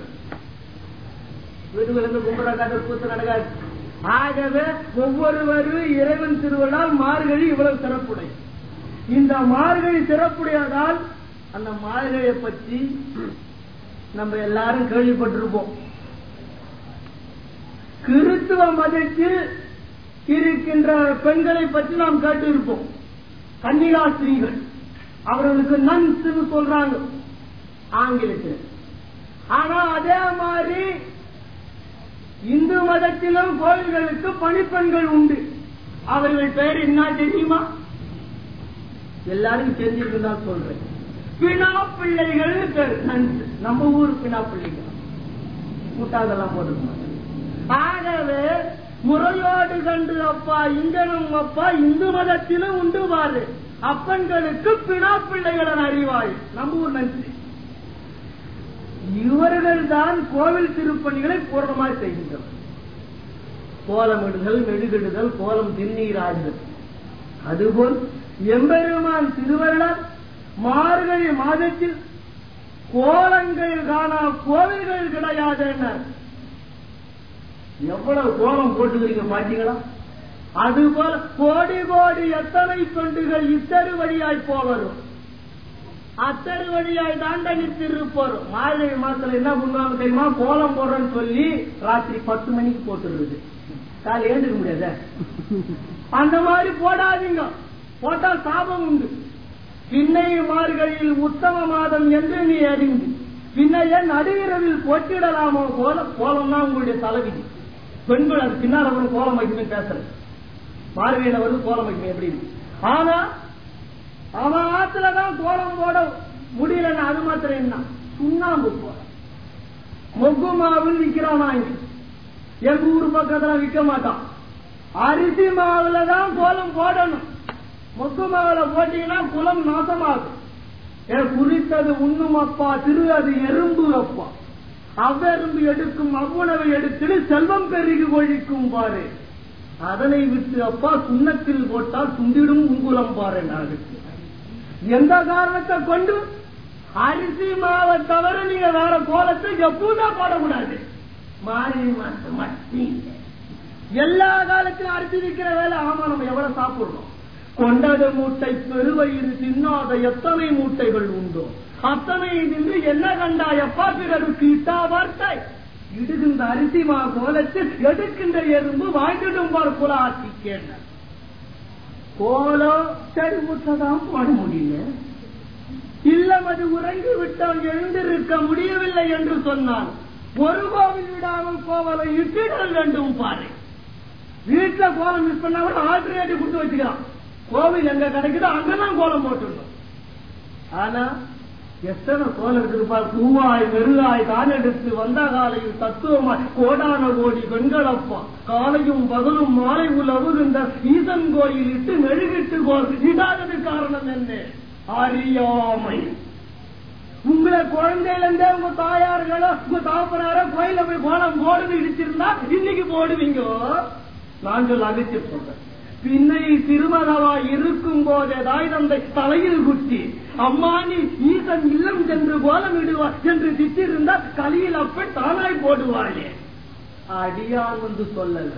வீடுகளுக்கு கும்பிட கதை நடக்காது. ஆகவே ஒவ்வொருவரும் இறைவன் திருவிழால் மார்கழி இவ்வளவு சிறப்புடைய. இந்த மார்கழி சிறப்புடையதால் அந்த மார்கழியை பற்றி நம்ம எல்லாரும் கேள்விப்பட்டிருப்போம். கிறிஸ்துவ மதத்தில் இருக்கின்ற பெண்களை பற்றி நாம் கேட்டிருப்போம். கன்னிகாஸ்திரீகள், அவர்களுக்கு நன்ஸ் சொல்றாங்க ஆங்கிலத்தில். ஆனா அதே மாதிரி இந்து மதத்திலும் கோயில்களுக்கு பணிப்பெண்கள் உண்டு. அவர்கள் பெயர் என்ன தெரியுமா? எல்லாரும் தெரிஞ்சிருக்குதான் சொல்றேன். பினா பிள்ளைகள் பேர். நம்ம ஊர் பினா பிள்ளைகள் கூட்டாதெல்லாம் போட்டுக்கணும். ஆகவே முறையோடு கண்டு அப்பா இங்கனும் அப்பா இந்து மதத்திலும் உண்டு பாரு. அப்பன்களுக்கு பினா பிள்ளைகளின் அறிவாய் நம்ம ஊர் நன்றி. இவர்கள் தான் கோவில் திருப்பணிகளை பூர்ணமாக செய்கின்றனர். கோலமிடுதல், மெழுகிடுதல், கோலம் திருநீராடுதல். அதுபோல் எம்பெருமான் திருவள்ளுவர் மார்கழி மாதத்தில் கோலங்கள் காணா கோவில்கள் கிடையாது. எவ்வளவு கோலம் போட்டுக்கிறீங்க பாத்தீங்களா? அதுபோல கோடி கோடி எத்தனை தொண்டுகள் இத்தரு வழியாய் போவரும், அத்தரு வழியாய் தாண்டனித்து இருப்போம். மார்கழி மாசத்துல என்ன பண்ணுவாங்க தெரியுமா? கோலம் போடுறேன்னு சொல்லி ராத்திரி பத்து மணிக்கு போட்டுருது. காலை எழுந்துக்க முடியாத. அந்த மாதிரி போடாதீங்க. போட்டா சாபம் உண்டு. பின்னை மார்கழியில் உத்தம மாதம் என்று நீ அறிந்து பின்னைய நடுவிரவில் போட்டிடலாமோ கோலம். கோலம்னா உங்களுடைய தலைவிதி. பெண்கள் அது பின்னால் அவரும் கோலம் வைக்கணும்னு பேசுறது. மார்கழியில வருது கோலம் வைக்கணும் எப்படி. ஆனா அவன் ஆத்துலதான் கோலம் போட முடியலன்னா அது மாத்திரம் என்ன, சுண்ணாம்பு போட மொக்கு மாவில் விற்கிறான். எங்க ஊர் பக்கத்துல விற்க மாட்டான். அரிசி மாவுல தான் கோலம் போடணும். மொக்கு மாவுல போட்டீங்கன்னா குலம் நாசமாகும். குறித்தது உண்ணும் அப்பா, திரு அது எறும்பு அப்பா. அவ்வெறும்பு எடுக்கும் அவ்வுணவை எடுத்து செல்வம் பெருகி ஒழிக்கும் பாரு. அதனை விட்டு அப்பா சுண்ணத்தில் போட்டால் துண்டிடும் உங்குலம் பாரு. எந்த காரணத்தை கொண்டு அரிசி மாவை தவிர நீங்க வேற கோலத்தை எப்பவும் போடக்கூடாது. மாறி மாசம் மட்டி எல்லா காலத்திலும் அரிசி விற்கிற வேலை. ஆமா, நம்ம எவ்வளவு சாப்பிடுறோம். கொண்டது மூட்டை பெருவயிறு தின்னாத எத்தனை மூட்டைகள் உண்டோ அத்தனை நின்று என்ன கண்டாயப்பா பிறருக்கு இட்டா வார்த்தை. இடுகின்ற அரிசி மா கோலத்தில் எடுக்கின்ற எறும்பு வாங்கிடும் பார் குல ஆட்சி கேட்ட கோலம் சரி முற்றதான் போட முடியல. இல்லம் அது உறங்கி விட்டால் எழுந்திருக்க முடியவில்லை என்று சொன்னான். ஒரு கோவில் விடாமல் கோவலை இட்டுடல் வேண்டும் பாரு. வீட்டுல கோலம் மிஸ் பண்ணா கூட ஆல்டர்னேட்டிவ் கொடுத்து வச்சுக்கலாம். கோவில் எங்க கிடைக்குதோ அங்கதான் கோலம் போட்டுடணும். ஆனா எத்தனை கோலம் இருக்குப்பா. பூவாய் மெருகாய் தானெடுத்து வந்த காலையில் தத்துவமாய் கோடான கோடி பெண்களப்பா காலையும் பகலும் மாலை உலவுகின்ற ஈசன் கோயில் இட்டு மெழுகிட்டு கோல் இடாதது காரணம் என்ன? அறியாமை. உங்களை குழந்தையில இருந்தே உங்க தாயார்களோ உங்க தாப்பனாரோ கோயில போய் கோலம் போடுது இடிச்சிருந்தா இன்னைக்கு போடுவீங்க. நான் சொல்ல அகற்றி சொல்றேன். பின்னை திருமணவா இருக்கும் போதே தாய் தந்தை தலையில் குத்தி அம்மா நீ ஈசன் இல்லம் சென்று கோலம் இடுவார் என்று திட்டிருந்தா கலியில் அப்ப தானாய் போடுவாளே. அடியார் வந்து சொல்லல.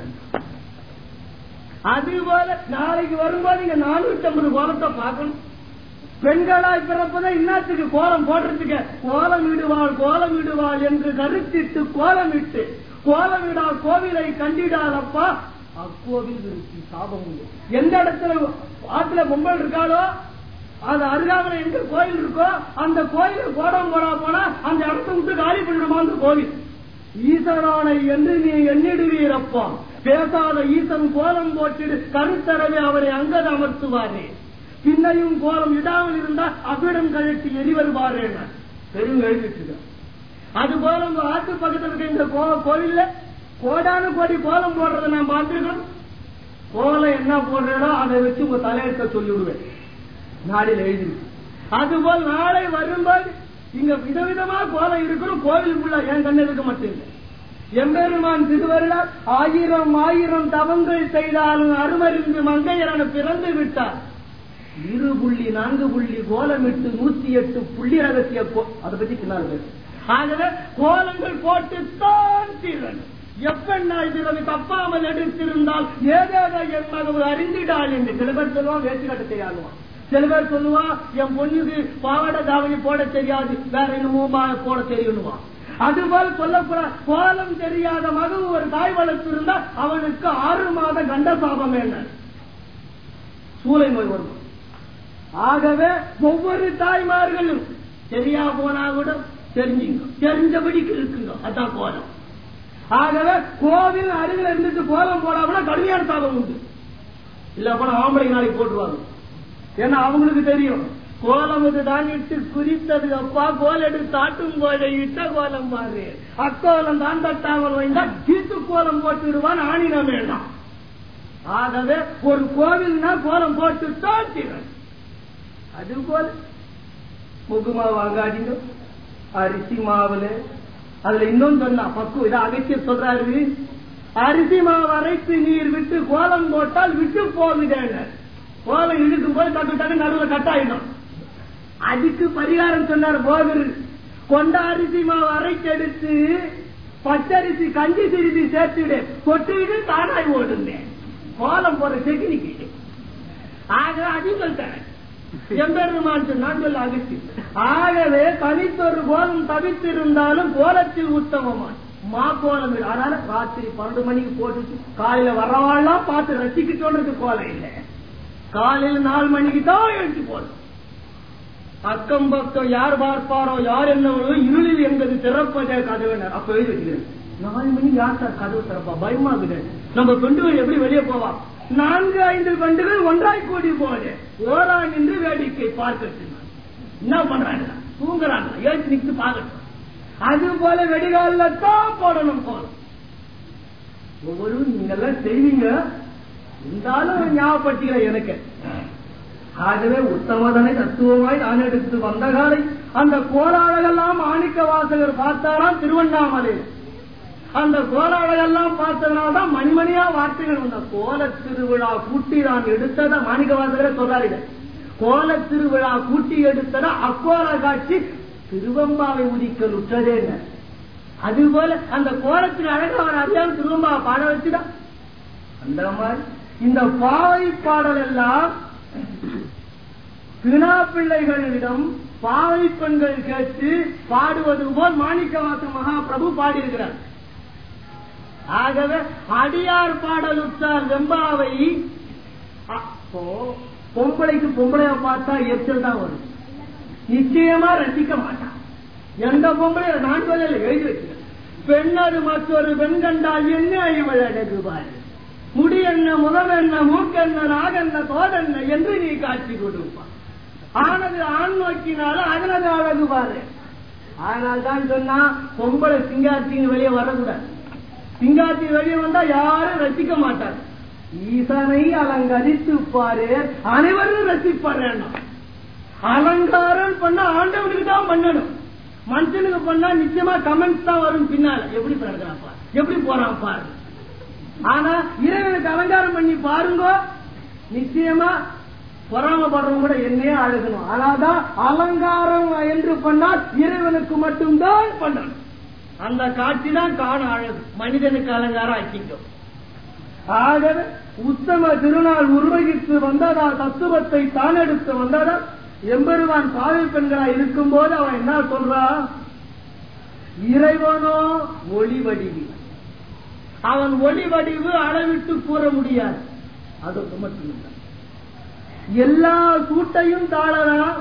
அதுபோல நாளைக்கு வரும்போது நீங்க நானூத்தி ஐம்பது கோலத்தை பார்க்கணும். பெண்களாய் பிறப்பதை இன்னத்துக்கு கோலம் போடுறதுக்கு கோலம் இடுவாள் கோலம் இடுவாள் என்று கருத்திட்டு கோலமிட்டு கோலமிடா கோவிலை கண்டிடாதப்பா அக்கோவில் இருக்கு சாபம் உண்டு. எந்த இடத்துல ஆத்துல பொம்பல் இருக்காளோ அது அருகாமல் எங்க கோயில் இருக்கோ அந்த கோயில கோடம் போடா போனா அந்த இடத்த விட்டு காலி பண்ணிடுமா அந்த கோவில். ஈசனானை என்று நீ எண்ணிடுவீரப்பா. பேசாத ஈசன் கோலம் போட்டு கருத்தரவே அவரை அங்கத அமர்த்துவாரே. பின்னையும் கோலம் இடாமல் இருந்தா அவ்விடம் கழட்டி எரிவருவாரே பெரும் எழுதிட்டு. அது போல உங்க ஆட்டு பக்கத்தில் இருக்க இந்த கோவில்ல கோடானு கோடி கோலம் போடுறத நான் பார்த்துருக்கோம். கோலம் என்ன போடுறோ அதை வச்சு உங்க தலையெடுக்க சொல்லிவிடுவேன். நாளில் எழுதிருக்கு. அதுபோல் நாளை வரும்போது இங்க விதவிதமா கோலம் இருக்கணும். கோவிலுக்குள்ள என் கண்ணு இருக்க மாட்டேங்க. எம்பெருமான் திருவருளால் ஆயிரம் ஆயிரம் தவங்கள் செய்தாலும் அருமறிந்து மங்கையரன பிறந்து விட்டார். இரு புள்ளி நான்கு புள்ளி கோலமிட்டு நூத்தி எட்டு புள்ளி ரகசிய அதை பத்தி பின்னாடி. ஆகவே கோலங்கள் போட்டுத்தான் தீரணும். எப்பெண்ணாய் திறமை தப்பாமல் எடுத்திருந்தால் ஏதேதோ என் மகவு அறிந்திடாள் என்று சில பேர் சொல்லுவான். வேச்சு கட்ட தெரியாதுவான். சில பேர் சொல்லுவான் என் பொண்ணுக்கு பாவாடை தாவணி போட தெரியாது வேற என்னமோ போட தெரியணுவான். அதுபோல் சொல்லக்கூடாது. கோலம் தெரியாத மகவு ஒரு தாய் வளர்த்திருந்தா அவனுக்கு ஆறு மாத கண்ட சாபம் என்ன சூளை நோய் வரும். ஆகவே ஒவ்வொரு தாய்மார்களும் சரியா போனா கூட தெரிஞ்சுங்க, தெரிஞ்சபடிக்கு இருக்குங்க. அதான் கோலம். ஆகவே கோவில் அருகில் இருந்துட்டு கோலம் போடாமனா கடுமையான சாபம் உண்டு. இல்ல போனா ஆம்பளை நாளைக்கு போட்டுருவாங்க. ஏன்னா அவங்களுக்கு தெரியும் கோலம் இதுதான் இட்டு குறித்தது அப்பா கோல் எடுத்து தாட்டும் போதை இட்ட கோலம் பாரு அக்கோலம் தான் தட்டாமல் வைந்தா கீட்டு கோலம் போட்டுடுவான் ஆணின வேண்டாம். ஆகவே ஒரு கோவில்னா கோலம் போட்டு தாட்டிறன். அது போல முகுமா வாங்காதீங்க. அரிசி மாவுல அதுல இன்னொன்னு சொன்னா பக்குவம் இதை அகற்றிய சொல்றாரு. அரிசி மாவு அரைத்து நீர் விட்டு கோலம் போட்டால் விட்டு போகுதேங்க. கோலம் இழுக்கும் போது டக்கு டக்கு நடுவில் கட்டாயிடும். அதுக்கு பரிகாரம் சொன்னார் போகர். கொண்ட அரிசி மாவு அரைச்செடுத்து பச்சரிசி கஞ்சி சிரிசி சேர்த்துடு கொட்டுவிட்டு தானாய் ஓடுந்தேன். கோலம் போற டெக்னிக். ஆக அதையும் சொல்லிட்டேன். எம்பெருமான் நான் சொல்ல அகற்றி. ஆகவே தனித்தொரு கோலம் தவித்திருந்தாலும் கோலத்தில் உத்தமமான் மா கோலம். அதனால ராத்திரி பன்னெண்டு மணிக்கு போட்டுட்டு காலையில வரவாள்லாம் பார்த்து ரசிக்கிட்டோன்றது கோலம் இல்லை. காலையில நாலு மணிக்கு தான் எழுச்சி போடும். அக்கம் பக்கம் யார் பார்ப்பாரோ யார் என்னவோ இருளில் என்பது திறப்பதே கதவினர். அப்ப எழுதி வச்சுக்கிறேன். நாலு மணிக்கு யார் சார் கதவு திறப்பா பயமாகுது. நம்ம பெண்டுகள் எப்படி வெளியே போவா? நான்கு ஐந்து பெண்டுகள் ஒன்றாய் கூடி போது ஓரா நின்று வேடிக்கை பார்க்கட்டு என்ன பண்றாங்க? தூங்குறாங்க. ஏற்றி நின்று பார்க்கட்டும். அது போல வெடிகால தான் போடணும் போதும். ஒவ்வொரு நீங்கெல்லாம் செய்வீங்க இருந்தாலும் ஞாபகப்படுத்திக்கிற எனக்கு. ஆகவே உத்தமதனை தத்துவமாய் நான் எடுத்து வந்த காலை அந்த கோலாழகெல்லாம் மாணிக்க வாசகர் பார்த்தாராம் திருவண்ணாமலை. அந்த கோலாழகெல்லாம் பார்த்ததுனால்தான் மணிமணியா வார்த்தைகள் வந்த கோல திருவிழா கூட்டி நான் எடுத்தத மாணிக்க வாசகரை சொல்றாரு. கோல திருவிழா கூட்டி எடுத்தத அக்கோல காட்சி திருவம்பாவை உதிக்கல் உற்றதே. அதுபோல அந்த கோலத்தின் அழகு அவர் அறியாமல் திருவம்பாவை பாட வச்சுதான். அந்த மாதிரி இந்த பாவை பாடல் எல்லாம் பினா பிள்ளைகளிடம் பாவை பெண்கள் கேட்டு பாடுவது போல் மாணிக்கவாச மகாபிரபு பாடியிருக்கிறார். ஆகவே அடியார் பாடலுற்றார் வெம்பாவை பொம்பளைக்கு பொம்பளைய பார்த்தா எச்சல் தான் வரும். நிச்சயமா ரசிக்க மாட்டான். எந்த பொம்பளை நான் சொல்ல எழுதி வச்சுக்கிறேன். பெண்ணது மற்றொரு பெண் கண்டால் என்ன இவள் அழகு பாரு, முடி என்ன, முகம் என்ன, மூக்கென்ன, நாகென்ன, தோடென்ன என்று நீ காட்சி கொடுப்பான். ஆனது ஆண் நோக்கினால அதனது அழகு பாரு. ஆனால் தான் சொன்னா பொம்பளை சிங்காத்தின் வெளியே வரக்கூடாது. சிங்காத்தி வெளியே வந்தா யாரும் ரசிக்க மாட்டார். ஈசனை அலங்கரித்து பாரு, அனைவரும் ரசிப்பார். அலங்காரம் பண்ண ஆண்டவனுக்கு தான் பண்ணணும். மனுஷனுக்கு பண்ணா நிச்சயமா கமெண்ட்ஸ் தான் வரும் பின்னால. எப்படி பண்றான் பாரு, எப்படி போறான் பாரு. ஆனா இறைவனுக்கு அலங்காரம் பண்ணி பாருங்க, நிச்சயமா பொறாமப்படுறவங்க கூட என்னையே அழகணும். ஆனாதான் அலங்காரம் என்று பண்ணால் இறைவனுக்கு மட்டும்தான் பண்ணணும். அந்த காட்சி தான் காண அழகு. மனிதனுக்கு அலங்காரம் ஆக்கிட்டோம். ஆகவே உத்தம திருநாள் உருவகித்து வந்ததா, தத்துவத்தை தான் எடுத்து வந்ததா. எம்பெருமான் பாவை பெண்களா இருக்கும் போது அவன் என்ன சொல்றான், இறைவனோ ஒளி வடிவு. அவன் ஒளி வடிவு அளவிட்டு கூற முடியாது. அது மட்டும் எல்லா சூட்டையும் தாழலாம்,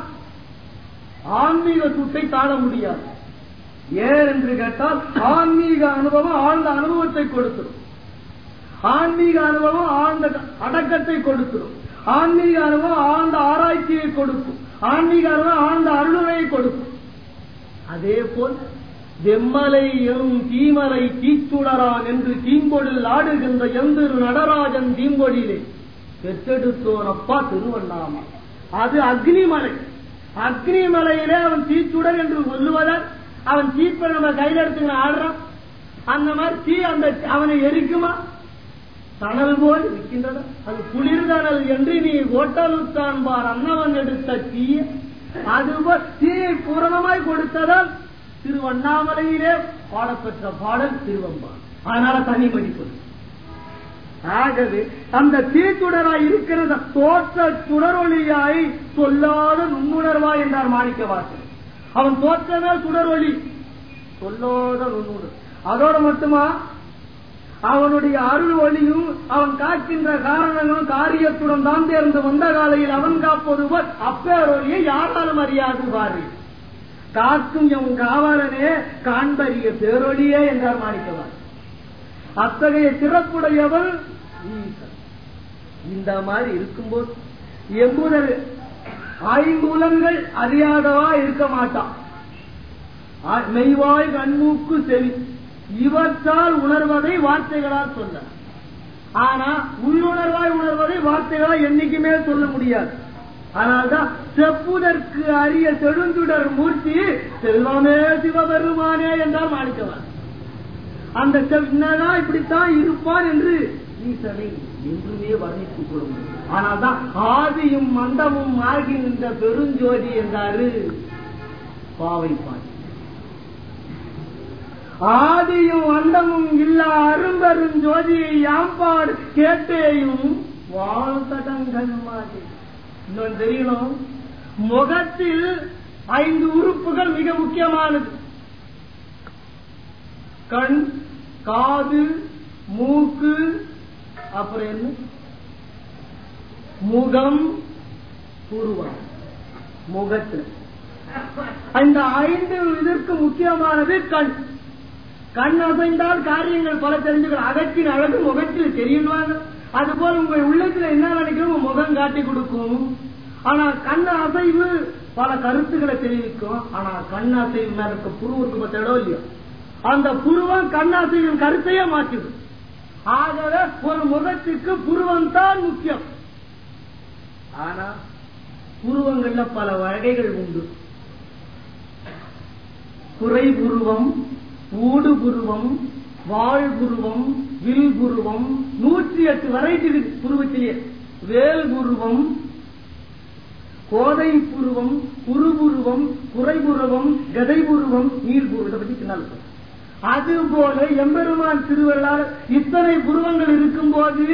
ஆன்மீக சூட்டை தாழ முடியாது. ஏன் என்று கேட்டால் ஆன்மீக அனுபவம் ஆழ்ந்த அனுபவத்தை கொடுத்துரும். ஆன்மீக அனுபவம் ஆழ்ந்த அடக்கத்தை கொடுத்துரும். ஆன்மீக அனுபவம் ஆழ்ந்த ஆராய்ச்சியை கொடுக்கும். ஆன்மீக அனுபவம் ஆழ்ந்த அருளுரையை கொடுக்கும். அதே போல் வெம்மலை எனும் தீமலை தீச்சுடரான் என்று தீம்பொழில் ஆடுகின்ற எந்திரு நடராஜன் தீம்பொழிலே பெற்றெடுத்தோர் அப்பா திருவண்ணாமலை. அது அக்னிமலை. அக்னிமலையிலே அவன் தீச்சுடர் என்று சொல்லுவதால் அவன் தீப்பை நம்ம கையில் எடுத்துக்கிற ஆடுறான். அந்த மாதிரி தீ அந்த அவனை எரிக்குமா? தணல் போல் இருக்கின்றன. அது குளிர்தனல் என்று நீ ஓட்டலுத்தான் பார் அன்னவன் எடுத்த தீய. அதுபோல் தீயை பூரணமாய் கொடுத்ததால் திருவண்ணாமலையிலே பாடப்பெற்ற பாடல் திருவம்பார். அதனால தனி மதிப்பு. ஆகவே அந்த தீச்சுடராய் இருக்கிற தோற்ற சுடரொளியாய் சொல்லாத நுண்ணுணர்வாய் என்றார் மாணிக்க வாசகர். அவன் தோற்றமே சுடரொளி, சொல்லாத நுண்ணுணர். அதோடு மட்டுமா அவனுடைய அருள் ஒளியும் அவன் காக்கின்ற காரணங்களும் காரியத்துடன் தான் தேர்ந்து வந்த காலையில் அவன் காப்பது போல் அப்பேரொழியை யாராலும் அறியாது பாரு. காக்கும் எம் காவலனே காண்பறிய பேரொழியே என்றார் மாணிக்கவார். அத்தகைய சிறப்புடையவள் ஈசன். இந்த மாதிரி இருக்கும்போது எம்புதல் ஐம்புலங்கள் அறியாதவா இருக்க மாட்டான். மெய்வாய் கண்மூக்கு செவி இவற்றால் உணர்வதை வார்த்தைகளால் சொல்ல. ஆனா உள்ளுணர்வாய் உணர்வதை வார்த்தைகளால் என்னைக்குமே சொல்ல முடியாது. அதனால்தான் செப்புதற்கு அரிய செழுந்துடர் மூர்த்தி செல்வமே சிவபெருமானே என்றால் மாணிக்கவார். அந்த என்னதான் இப்படித்தான் இருப்பான் என்று ஈசனை என்றுமே வர்ணித்துக் கொள்ள முடியும். ஆனால்தான் ஆதியும் மந்தமும் ஆகி நின்ற பெருஞ்சோதி என்றாரு பாவை பாடி. ஆதியும் அண்டமும் இல்லா அரும்பெரும் ஜோதியை யாம்பாடு கேட்டேயும் வாழ்த்தடங்கள் மாதிரி. இன்னொன்று தெரியணும், முகத்தில் ஐந்து உறுப்புகள் மிக முக்கியமானது. கண், காது, மூக்கு, அப்புறம் என்ன, முகம், புருவம். முகத்தில் இந்த ஐந்து இதற்கு முக்கியமானது கண். கண் அசைந்தால் காரியங்கள் பல தெரிஞ்சுக்கலாம். அகத்தின் அழகு முகத்தில் தெரியுவாங்க. அதுபோல உங்கள் உள்ளத்தில் என்ன நினைக்கிறோம் முகம் காட்டி கொடுக்கும். ஆனா கண் அசைவு பல கருத்துக்களை தெரிவிக்கும். ஆனா கண் அசைவு மேல இருக்க புருவருக்கு பத்த இடம் இல்லையோ, அந்த புருவம் கண் அசைவின் கருத்தையே மாற்றுது. ஆகவே ஒரு முகத்துக்கு புருவம் தான் முக்கியம். ஆனா புருவங்கள்ல பல வகைகள் உண்டு. குறை புருவம், ஊடு புருவம், வாழ் புருவம், வில் புருவம், நூற்றி எட்டு வெரைட்டி புருவத்திலேயே. வேல் புருவம், கோதை புருவம், குறுபுருவம், குறைபுருவம், கதை புருவம், நீர் புருவம். இதை பற்றி பின்னால். அதுபோல எம்பெருமான் திருவள்ளால் இத்தனை புருவங்கள் இருக்கும் போது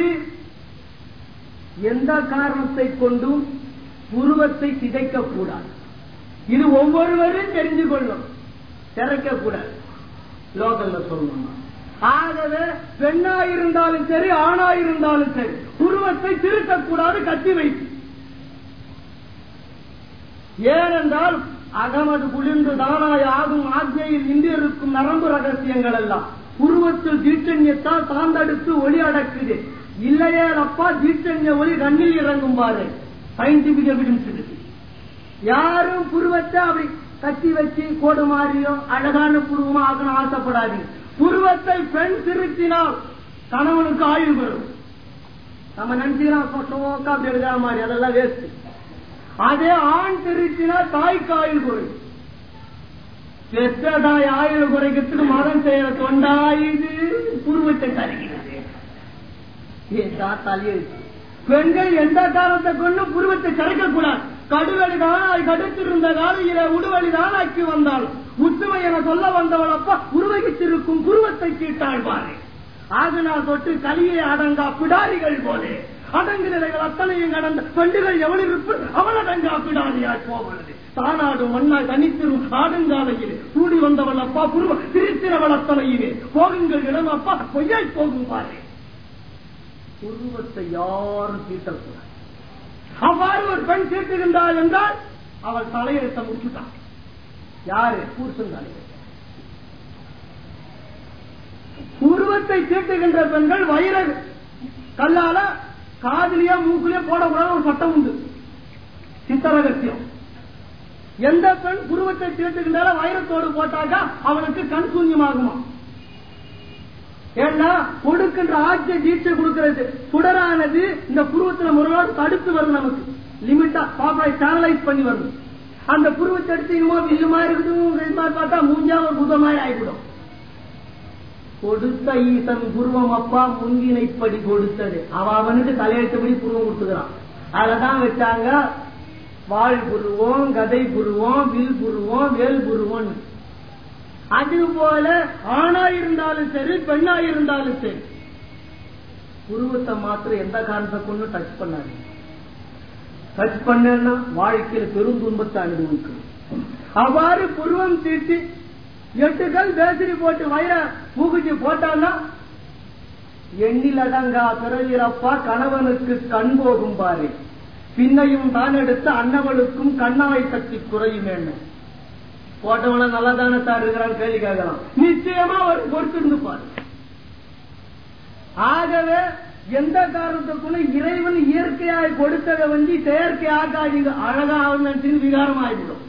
எந்த காரணத்தை கொண்டும் புருவத்தை சிதைக்க கூடாது. இது ஒவ்வொருவரும் தெரிந்து கொள்ளும், திறக்க கூடாது. லோகல்ல சொல்லணும். ஆகவே பெண்ணாயிருந்தாலும் சரி ஆணாயிருந்தாலும் சரி புருவத்தை திருத்தக்கூடாது, கட்டி வைத்து. ஏனென்றால் அகமது குளிர்ந்து தானாய் ஆகும் ஆக்ஞையில் நின்றிருக்கும் நரம்பு ரகசியங்கள் எல்லாம் உருவத்தில் தீட்சண்யத்தால் தாந்தடுத்து ஒளி அடக்குது. இல்லையே அப்பா தீட்சண்ய ஒளி கண்ணில் இறங்கும் பாரு. சயின்டிபிக் எவிடன்ஸ் இருக்கு. யாரும் புருவத்தை அப்படி கட்டி வச்சு கோடு மாறியோ அழகான புருவமா ஆகணும் ஆசைப்படாதீங்க. புருவத்தை பெண் திருத்தினால் கணவனுக்கு ஆயுள் வரும். நம்ம நினைச்சுக்கலாம் அப்படி எழுதாத மாதிரி, அதெல்லாம் வேஸ்ட். அதே ஆண் திருத்தினால் தாய்க்கு ஆயுள் குறையும். பெற்றதாய் ஆயுள் குறைக்கிறதுக்கு மதம் செய்யற தொண்டாயுது புருவத்தை தருகிறது. பெண்கள் எந்த காலத்தை கொண்டு புருவத்தை கரைக்க கூடாது. கடுவழிதான் கடுத்திருந்த காலையில உடுவழிதான் ஆக்கி வந்தாள். உத்துமை என சொல்ல வந்தவள் அப்பா உருவகித்திருக்கும் புருவத்தை கீட்டாள் பாரு. ஆகனால் தொட்டு கலியை அடங்கா பிடாரிகள் போலே அடங்கு நிலைகள் அத்தனையும் கடந்த பெண்டுகள் எவள் இருப்பு அவள் அடங்கா பிடாரியாய் போவது. தானாடும் மண்ணாய் தனித்திரும் ஆடுங்காலையிலே கூடி வந்தவள் அப்பா புருவ திருத்திரவள் அத்தனையிலே போகுங்கள் இடம் அப்பா பொய்யாய் போகும் பாரு. புருவத்தை யாரும் தீட்டக்கூடாது. அவ்வாறு ஒரு பெண் தீட்டுகின்றாள் என்றால் அவள் தலையெழுத்த முடிச்சுட்டான். யாரு? புருஷன் தலைவர். உருவத்தை தீட்டுகின்ற பெண்கள் வயிற கல்லால காதிலேயே மூக்கிலேயே போடக்கூடாது ஒரு சட்டம் உண்டு. சித்தரகத்தியம். எந்த பெண் புருவத்தை தீட்டுகின்ற வைரத்தோடு போட்டாக்கா அவனுக்கு கண் சூன்யமாகுமா? ஏன்னா கொடுக்கின்ற ஆட்சியை தீட்சை கொடுக்கிறது சுடரானது இந்த புருவத்தில் முறையோடு தடுத்து வருது. நமக்கு லிமிட்டா பாப்பாய் சேனலைஸ் பண்ணி வருது. அந்த புருவத்தை எடுத்தீங்கமோ வில்லுமா இருக்குது பார்த்தா மூஞ்சா ஒரு புதமாய் ஆகிவிடும். கொடுத்த ஈசன் புருவம் அப்பா முன்கினைப்படி கொடுத்தது. அவ அவனுக்கு தலையெழுத்தபடி புருவம் கொடுத்துக்கிறான். அததான் வச்சாங்க வாழ் புருவம், கதை புருவம், வில் புருவம், வேல் புருவம். அது போல ஆணா இருந்தாலும் சரி பெண்ணா இருந்தாலும் சரி புருவத்தை மாத்திரம் எந்த காரணத்தை கொண்டு டச் பண்ணாது. டச் பண்ணா வாழ்க்கையில் பெரும் துன்பத்தை அனுபவிக்கணும். அவ்வாறு புருவம் தீட்டி எட்டுகள் பேசிரி போட்டு வயிற மூக்குச்சி போட்டான்னா எண்ணில் அடங்கா பிறவிரப்பா கணவனுக்கு கண் போகும் பாரு. பின்னையும் தான் எடுத்து அன்னவளுக்கும் கண்ணாவை சக்தி குறையும். என்ன போட்டவன நல்லா தானே சார் இருக்கிறான் கேள்வி கேட்கலாம். நிச்சயமா ஒரு பொறுத்திருந்து பாரு. ஆகவே எந்த காரணத்துக்குள்ள இறைவன் இயற்கையாக கொடுத்ததை வந்து செயற்கையாக்காதீங்க. அழகாக விகாரம் ஆகிவிடும்.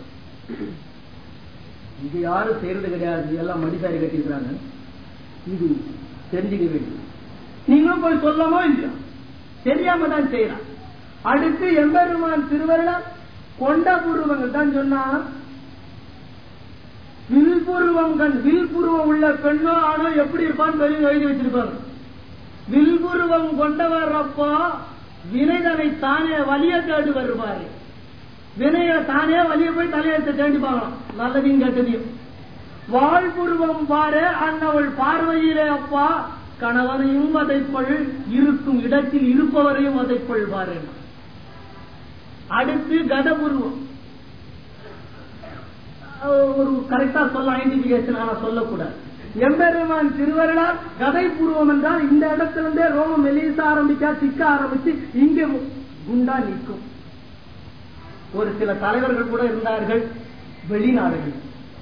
இது யாரும் செய்யறது கிடையாது. எல்லாம் மடிசாரி கட்டிருக்கிறாங்க. இது தெரிஞ்சுக்க வேண்டும். நீங்களும் போய் சொல்லமோ இல்லையா? தெரியாம தான் செய்யலாம். அடுத்து எம்பெருமான் திருவருளம் கொண்ட புருவங்கள் தான் சொன்னா வில்புருவம் கண் வில்புருவம் உள்ள பெண்ணோ ஆனோ எப்படி இருப்பான்னு வெளியே எழுதி வச்சிருப்பாங்க. வில்புருவம் கொண்டவர் அப்பா வினைதனை தானே வலிய தேடி வருவாரு. வினைய தானே வலிய போய் தலையெழுத்த தேடி பார்க்கலாம். நல்லதையும் கெட்டதையும். வாழ்புருவம் பாரு அன்னவள் பார்வையிலே அப்பா கணவனையும் வதைப்பள் இருக்கும் இடத்தில் இருப்பவரையும் வதைப்பள் பாரு. அடுத்து கதபுருவம். ஒரு கரெக்டா சொல்ல ஐடென்டிபிகேஷன் ஆனா சொல்லக்கூடாது. எம்பெருமான் திருவருளால் கதை பூர்வம் என்றால் இந்த இடத்துல இருந்தே ரோமம் மெலிச ஆரம்பிச்சா சிக்க ஆரம்பிச்சு இங்கே குண்டா நிற்கும். ஒரு சில தலைவர்கள் கூட இருந்தார்கள் வெளிநாடுகள்.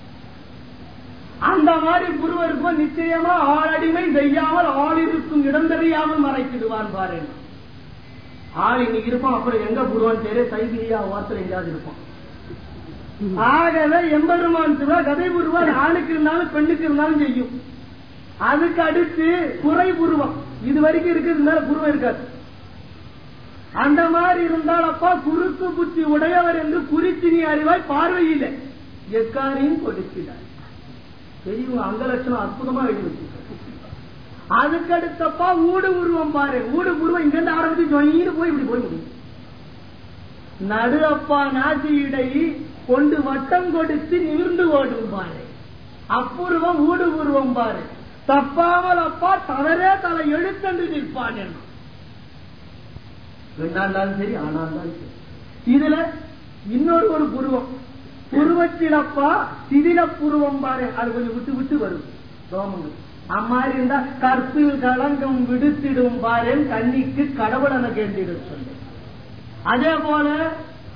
அந்த மாதிரி குருவருக்கும் நிச்சயமா ஆளடிமை செய்யாமல் ஆள் இருக்கும் இடம் தெரியாமல் மறைச்சிடுவான் பாரு. ஆள் இன்னைக்கு இருப்பான், அப்புறம் எங்க புருவன் தெரிய சைபிரியா வார்த்தை எங்கேயாவது இருப்பான். ஆகவே எம்பெருமான் சிவா கதை புருவம் ஆணுக்கு இருந்தாலும் பெண்ணுக்கு இருந்தாலும் செய்யும். அதுக்கு அடுத்து குறை புருவம். இது வரைக்கும் இருக்கிறதுனால புருவம் இருக்காது. அந்த மாதிரி இருந்தால் அப்பா குறுக்கு புத்தி உடையவர் என்று குறிச்சினி அறிவாய் பார்வையில எக்காரையும் கொடுக்கிறார். பெரியவங்க அங்க லட்சணம் அற்புதமா எழுதி வச்சிருக்காரு. அதுக்கு அடுத்தப்பா ஊடு உருவம் பாரு. ஊடு உருவம் இங்க இருந்து ஆரம்பிச்சு ஜொயின்னு போய் இப்படி போய் முடியும். நடு அப்பா நாசியிடை கொண்டு வட்டம் கொடுத்து நிமிர்ந்து ஓடும் பாரு. அப்புருவம் ஊடு உருவம் பாரு. தப்பாமல் அப்பா தவறே தலை எழுத்தன்று நிற்பான். பெண்ணாண்டாலும் சரி ஆனாலும் சரி. இதுல இன்னொரு ஒரு புருவம் புருவத்திலப்பா சிதில புருவம் பாரு. அது கொஞ்சம் விட்டு விட்டு வரும் ரோமங்கள். அம்மாதிரி இருந்தா கற்பில் கலங்கம் விடுத்திடும் பாரு. கண்ணிக்கு கடவுளன கேட்டிடும் சொல்லு. அதே போல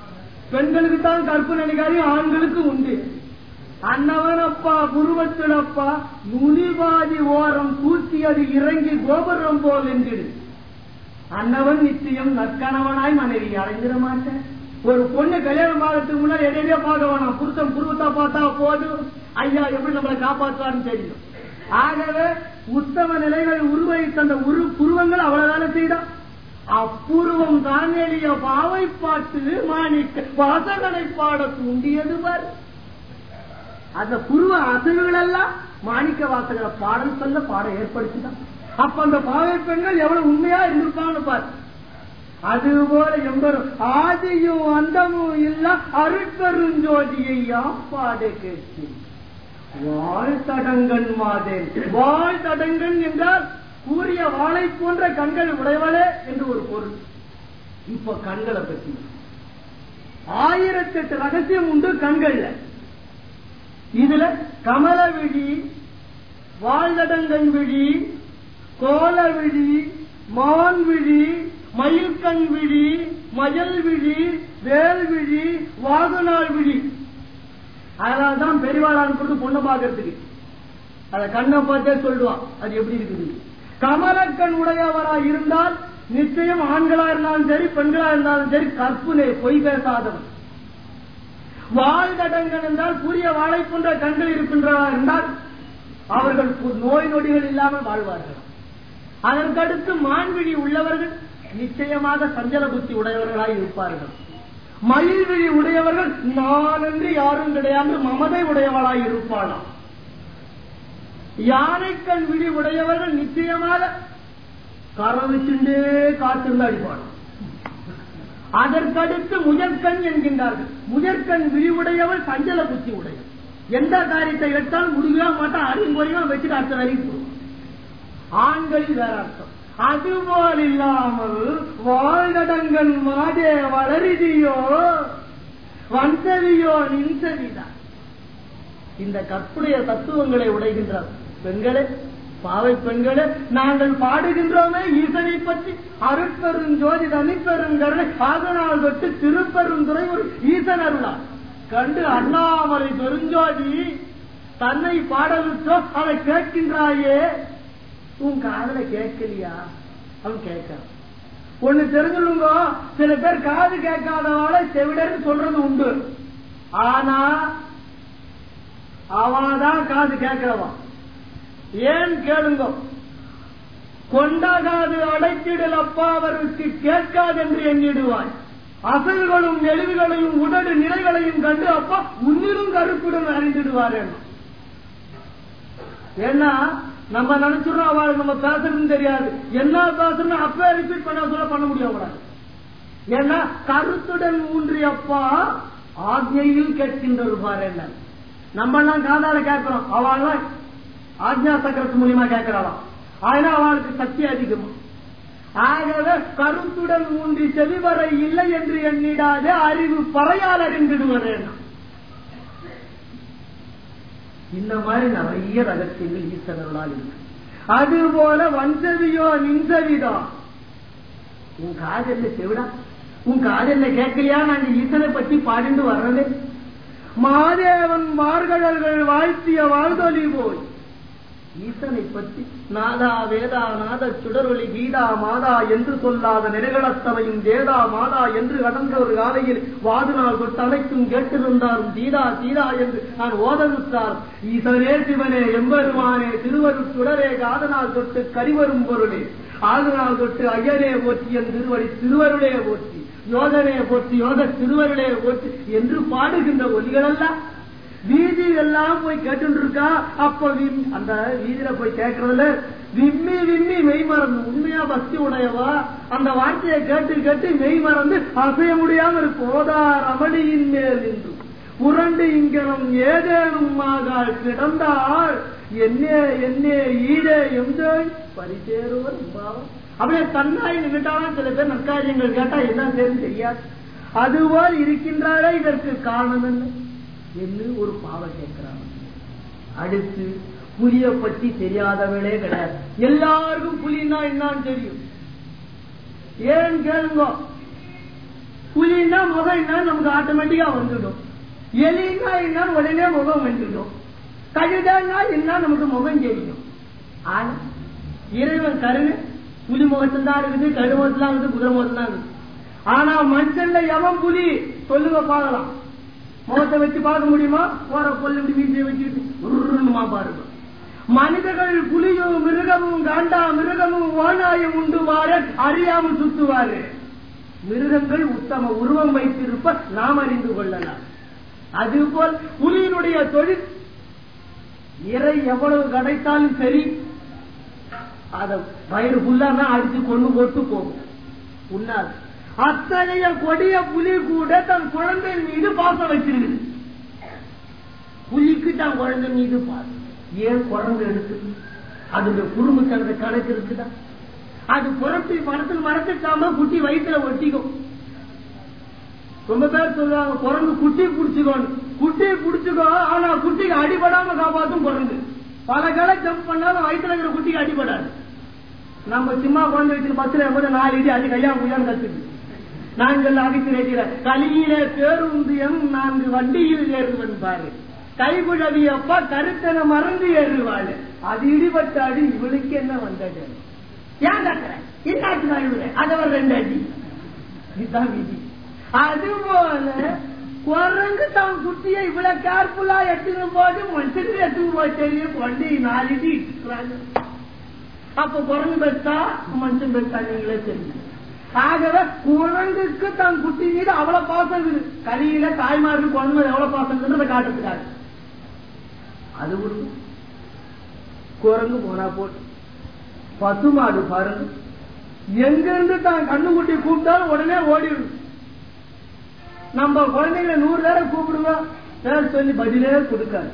பெண்களுக்கு தான் கற்பு நினைக்காது, ஆண்களுக்கு உண்டு. அன்னவனப்பா புருவத்திலப்பா நுனிபாதி ஓரம் தூக்கி அது இறங்கி கோபுரம் போல் என்றிடு. அன்னவன் நிச்சயம் நற்கணவனாய் மனைவி அடைஞ்சிட மாட்டேன். ஒரு பொண்ணு கல்யாணம் ஆகிறதுக்கு முன்னாடி எதையே பார்க்க வேணாம், புருஷன் புருவத்தா பார்த்தா போதும், ஐயா எப்படி நம்மளை காப்பாற்றுவான்னு தெரியும். ஆகவே உத்தம நிலைகள் உருவகித்த அந்த உரு புருவங்கள் அவ்வளவுதானே செய்தான். அப்புருவம் தான் எளிய பாவை பாட்டு மாணிக்க வாசகனை பாட தூண்டியது பார். அந்த புருவ அசைவுகள் எல்லாம் மாணிக்க வாசகரை பாடல் சொல்ல பாட ஏற்படுத்திதான். அப்ப அந்த பாவை பெண்கள் எவ்வளவு உண்மையா இருந்திருப்பான்னு பாரு. அதுபோல எம்பரும் ஆதியும் அந்தமும் இல்ல அருட்பெருஞ்சோதியை யாப்பாட கேட்டு வாழ்த்தடங்கன் மாதேன். வாழ்த்தடங்கன் என்றால் கூறிய வாளை போன்ற கண்கள் உடையவளே என்று ஒரு பொருள். இப்ப கண்களை பற்றி ஆயிரத்தி எட்டு ரகசியம் உண்டு கண்கள்ல. இதுல கமல விழி, வாழ்தடங்கன் விழி, கோல விழி, மான் விழி, மயில்கண் விழி, மயல் விழி, வேல் விழி, வாகுநாள் விழி. அதனால்தான் பெரியவாளான் கொடுத்து பொண்ணு பாக்கிறதுக்கு அத கண்ணை பார்த்தே சொல்லுவான் அது எப்படி இருக்குது. கமலக்கண் உடையவராய் இருந்தால் நிச்சயம் ஆண்களா இருந்தாலும் சரி பெண்களா இருந்தாலும் சரி கற்புனே பொய் பேசாதவன். வாழ்தடங்கன் என்றால் கூறிய வாழை போன்ற கண்கள் இருக்கின்றவா இருந்தால் அவர்கள் நோய் நொடிகள் இல்லாமல் வாழ்வார்கள். அதற்கடுத்து மான்விழி உள்ளவர்கள் நிச்சயமாக சஞ்சல புத்தி உடையவர்களாய் இருப்பார்கள். மயில் விழி உடையவர்கள் நான் என்று யாரும் கிடையாது மமதை உடையவளாய் இருப்பாளாம். யானைக்கண் விழி உடையவர்கள் நிச்சயமாக கரவிச்சுண்டே காத்திருந்து அடிப்பாளாம். அதற்கடுத்து முயற்கண் என்கின்றார்கள். முயற்கண் விழி உடையவள் சஞ்சல புத்தி உடையவள். எந்த காரியத்தை எடுத்தாலும் முடியவே மாட்டான், அறிவுரையா வச்சுட்டு அர்த்தம் வரைக்கும் ஆண்களில் வேற அர்த்தம். அதுபோல் இல்லாமல் வாழ்தடங்கன் மாதே வளரிதியோ வந்தவியோ நின்சவிதான். இந்த கற்புடைய தத்துவங்களை உடைகின்ற பெண்களே, பாவை பெண்களே, நாங்கள் பாடுகின்றோமே ஈசனை பற்றி அருட்பெருஞ்சோதி தனிப்பெருங்கருணை ஆகநாள் தொட்டு திருப்பெருந்துறை ஒரு ஈசன் அருளார் கண்டு அண்ணாமலை பெருஞ்சோதி தன்னை பாடலுச்சோ அதை கேட்கின்றாயே, உன் காதல கேட்கலையா? அவன் கேட்கிறான். ஒண்ணு தெரிஞ்சுங்க, சில பேர் காது கேட்காதவாளை செவிடர் சொல்றது உண்டு. ஆனா அவதான் காது கேட்கிறவன். ஏன் கேளுங்க, கொண்ட காது அடைத்திடல் அப்பா அவருக்கு கேட்காது என்று எண்ணிடுவாய். அசல்களும் எழுவுகளையும் உடடு நிலைகளையும் கண்டு அப்பா உன்னிலும் கருப்புடன் அறிந்திடுவார். ஏன்னா நம்ம நினைச்சிடறோம் அவளுக்கு நம்ம பேசுறதுன்னு தெரியாது. என்ன பேசணும் அப்ப ரிப்பீட் பண்ண சொல்ல பண்ண முடியாது. ஏன்னா கருத்துடன் ஊன்றியப்பா ஆக்ஞையில் கேட்கின்றது பாரு. என்ன நம்ம எல்லாம் காதால கேட்கிறோம், அவள் ஆக்ஞா சக்கரத்து மூலியமா கேட்கிறாளாம். ஆனா அவளுக்கு சக்தி அதிகமா. ஆகவே கருத்துடன் ஊன்றி செவிவரை இல்லை என்று எண்ணிடாதே அறிவு பறையால் அறிந்திடுவது. இந்த மாதிரி நிறைய ரகசியங்கள் ஈஸ்வரர்களால் இருக்கு. அதுபோல வஞ்சவியோ நின்சவிதோ, உன் காது என்ன செவிடா, உன் காது என்ன கேட்கலையா? நாங்க ஈசனை பற்றி பாடிண்டு வர்றது. மாதேவன் மார்கழல்கள் வாழ்த்திய வாழ்தொலி போய் ஈசனை பற்றி நாதா வேதா நாத சுடரொளி கீதா மாதா என்று சொல்லாத நெருகளத்தவையும் வேதா மாதா என்று கடந்த ஒரு காலையில் வாதுநாள் தொட்டு அனைத்தும் கேட்டிருந்தாரும் சீதா சீதா என்று நான் ஓதவித்தார். ஈசனே சிவனே எம்பெருமானே திருவருட் சுடரே காதனால் தொட்டு கரிவரும் பொருளே ஆதுநாள் தொட்டு ஐயனே போற்றி என் திருவடி திருவருளே போற்றி யோகனே போற்றி யோக திருவருளே போற்றி என்று பாடுகின்ற ஒலிகளெல்லாம் வீதி எல்லாம் போய் கேட்டு இருக்கா. அப்ப அந்த வீதியில போய் கேட்கறதுல விம்மி விம்மி மெய் மறந்து உண்மையா பக்தி உடையவா அந்த வார்த்தையை கேட்டு கேட்டு மெய் மறந்து அசைய முடியாம போதார் அமளியின் மேல் நின்று புரண்டு இங்கனம் ஏதேனும் ஆகால் கிடந்தால் என்னே என்னே ஈடே எம்தோய் பரிசேருவர் பாவம். அப்படியே தன்னாய் நின்றுட்டாலும் சில பேர் நற்காரியங்கள் கேட்டா என்ன சேரும் தெரியாது. அதுபோல் இருக்கின்றாரே இதற்கு காரணம் என்ன என்று ஒரு பாவை கேட்கிறாங்க. அடுத்து புலிய பற்றி தெரியாதவளே கிடையாது. எல்லாருக்கும் புலின்னா என்னன்னு தெரியும். ஏன் கேளுங்க, புலின்னா முகம் என்ன நமக்கு ஆட்டோமேட்டிக்கா வந்துடும். எலின்னா என்ன உடனே முகம் வந்துடும். கழுதன்னா என்ன நமக்கு முகம் தெரியும். ஆனா இறைவன் கருணை புலி முகத்தில் தான் இருக்குது, கழு முகத்துல இருக்குது, குதிரை முகத்துல தான் இருக்குது. ஆனா மனுஷன்ல எவன் புலி சொல்லுங்க பார்க்கலாம். முகத்தை வச்சு பார்க்க முடியுமா? போற கொல்லு மீசையை வச்சுக்கிட்டு உருமா பாருங்க. மனிதர்கள் புலியும் மிருகமும் காண்டா மிருகமும் ஓநாயம் உண்டுவாரு, அறியாமல் சுத்துவாரு. மிருகங்கள் உத்தம உருவம் வைத்திருப்ப நாம் அறிந்து கொள்ளலாம். அதுபோல் புலியினுடைய தொழில் இறை எவ்வளவு கிடைத்தாலும் சரி, அத வயிறு புல்லாதான் அடிச்சு கொண்டு போட்டு போகும். உண்ணாது. அத்தகைய கொடிய புலி கூட தன் குழந்தை மீது பாசம் வச்சிருக்குது. புலிக்கு தான் குழந்தை மீது பாசம். ஏன் குழந்தை எடுத்து அதுடைய குடும்பத்தனது கணக்கு இருக்குதா? அது புரட்டி மரத்தில் மரத்துக்காம குட்டி வயிற்றுல ஒட்டிக்கும். ரொம்ப பேர் சொல்லுவாங்க குரங்கு குட்டி புடிச்சுக்கோன்னு. குட்டி புடிச்சுக்கோ, ஆனா குட்டிக்கு அடிபடாம காப்பாத்தும் குரங்கு. பல கால ஜம்ப் பண்ணாலும் வயிற்றுல இருக்கிற குட்டிக்கு அடிபடாது. நம்ம சும்மா குழந்தை வச்சு பஸ்ல போது நாலு இடி அது கையா முடியான்னு கத்துக்கு. நாங்கள் அடிக்கிற கலியிலே பேருந்தியம் நான்கு வண்டியில் ஏறுவன் பாரு, கைகுழவியப்பா கருத்தனை மறந்து ஏறுவாள். அது இடிபட்ட அடி இவளுக்கு என்ன வந்தது? ஏன் கட்டுற இன்னாட்டு கழுவுற அதவர் ரெண்டு அடி. இதுதான் விதி. அதுபோல குரங்கு தான் குட்டியை இவ்வளவு கேர்ஃபுல்லா எடுத்துன்னு போது மனுஷனுக்கு எடுத்துன்னு போய் தெரியும் கொண்டு நாலு இடி இட்டுறாங்க. அப்ப குரங்கு பெற்றா மனுஷன் பெற்றா நீங்களே தெரியும். ஆகவே குரங்குக்கு தான் குட்டி மீது அவ்வளவு பாசம் இருக்குது. கலியில தாய்மாருக்கு குழந்தை எவ்வளவு பாசம் இருக்குன்னு காட்டுறதுக்காக அது ஒரு குரங்கு போனா போட்டு. பசுமாடு பாருங்க, எங்கிருந்து தான் கண்ணுக்குட்டி கூப்பிட்டாலும் உடனே ஓடிடும். நம்ம குழந்தைகளை நூறு நேரம் கூப்பிடுவோம், பேர் சொல்லி பதிலே கொடுக்காது.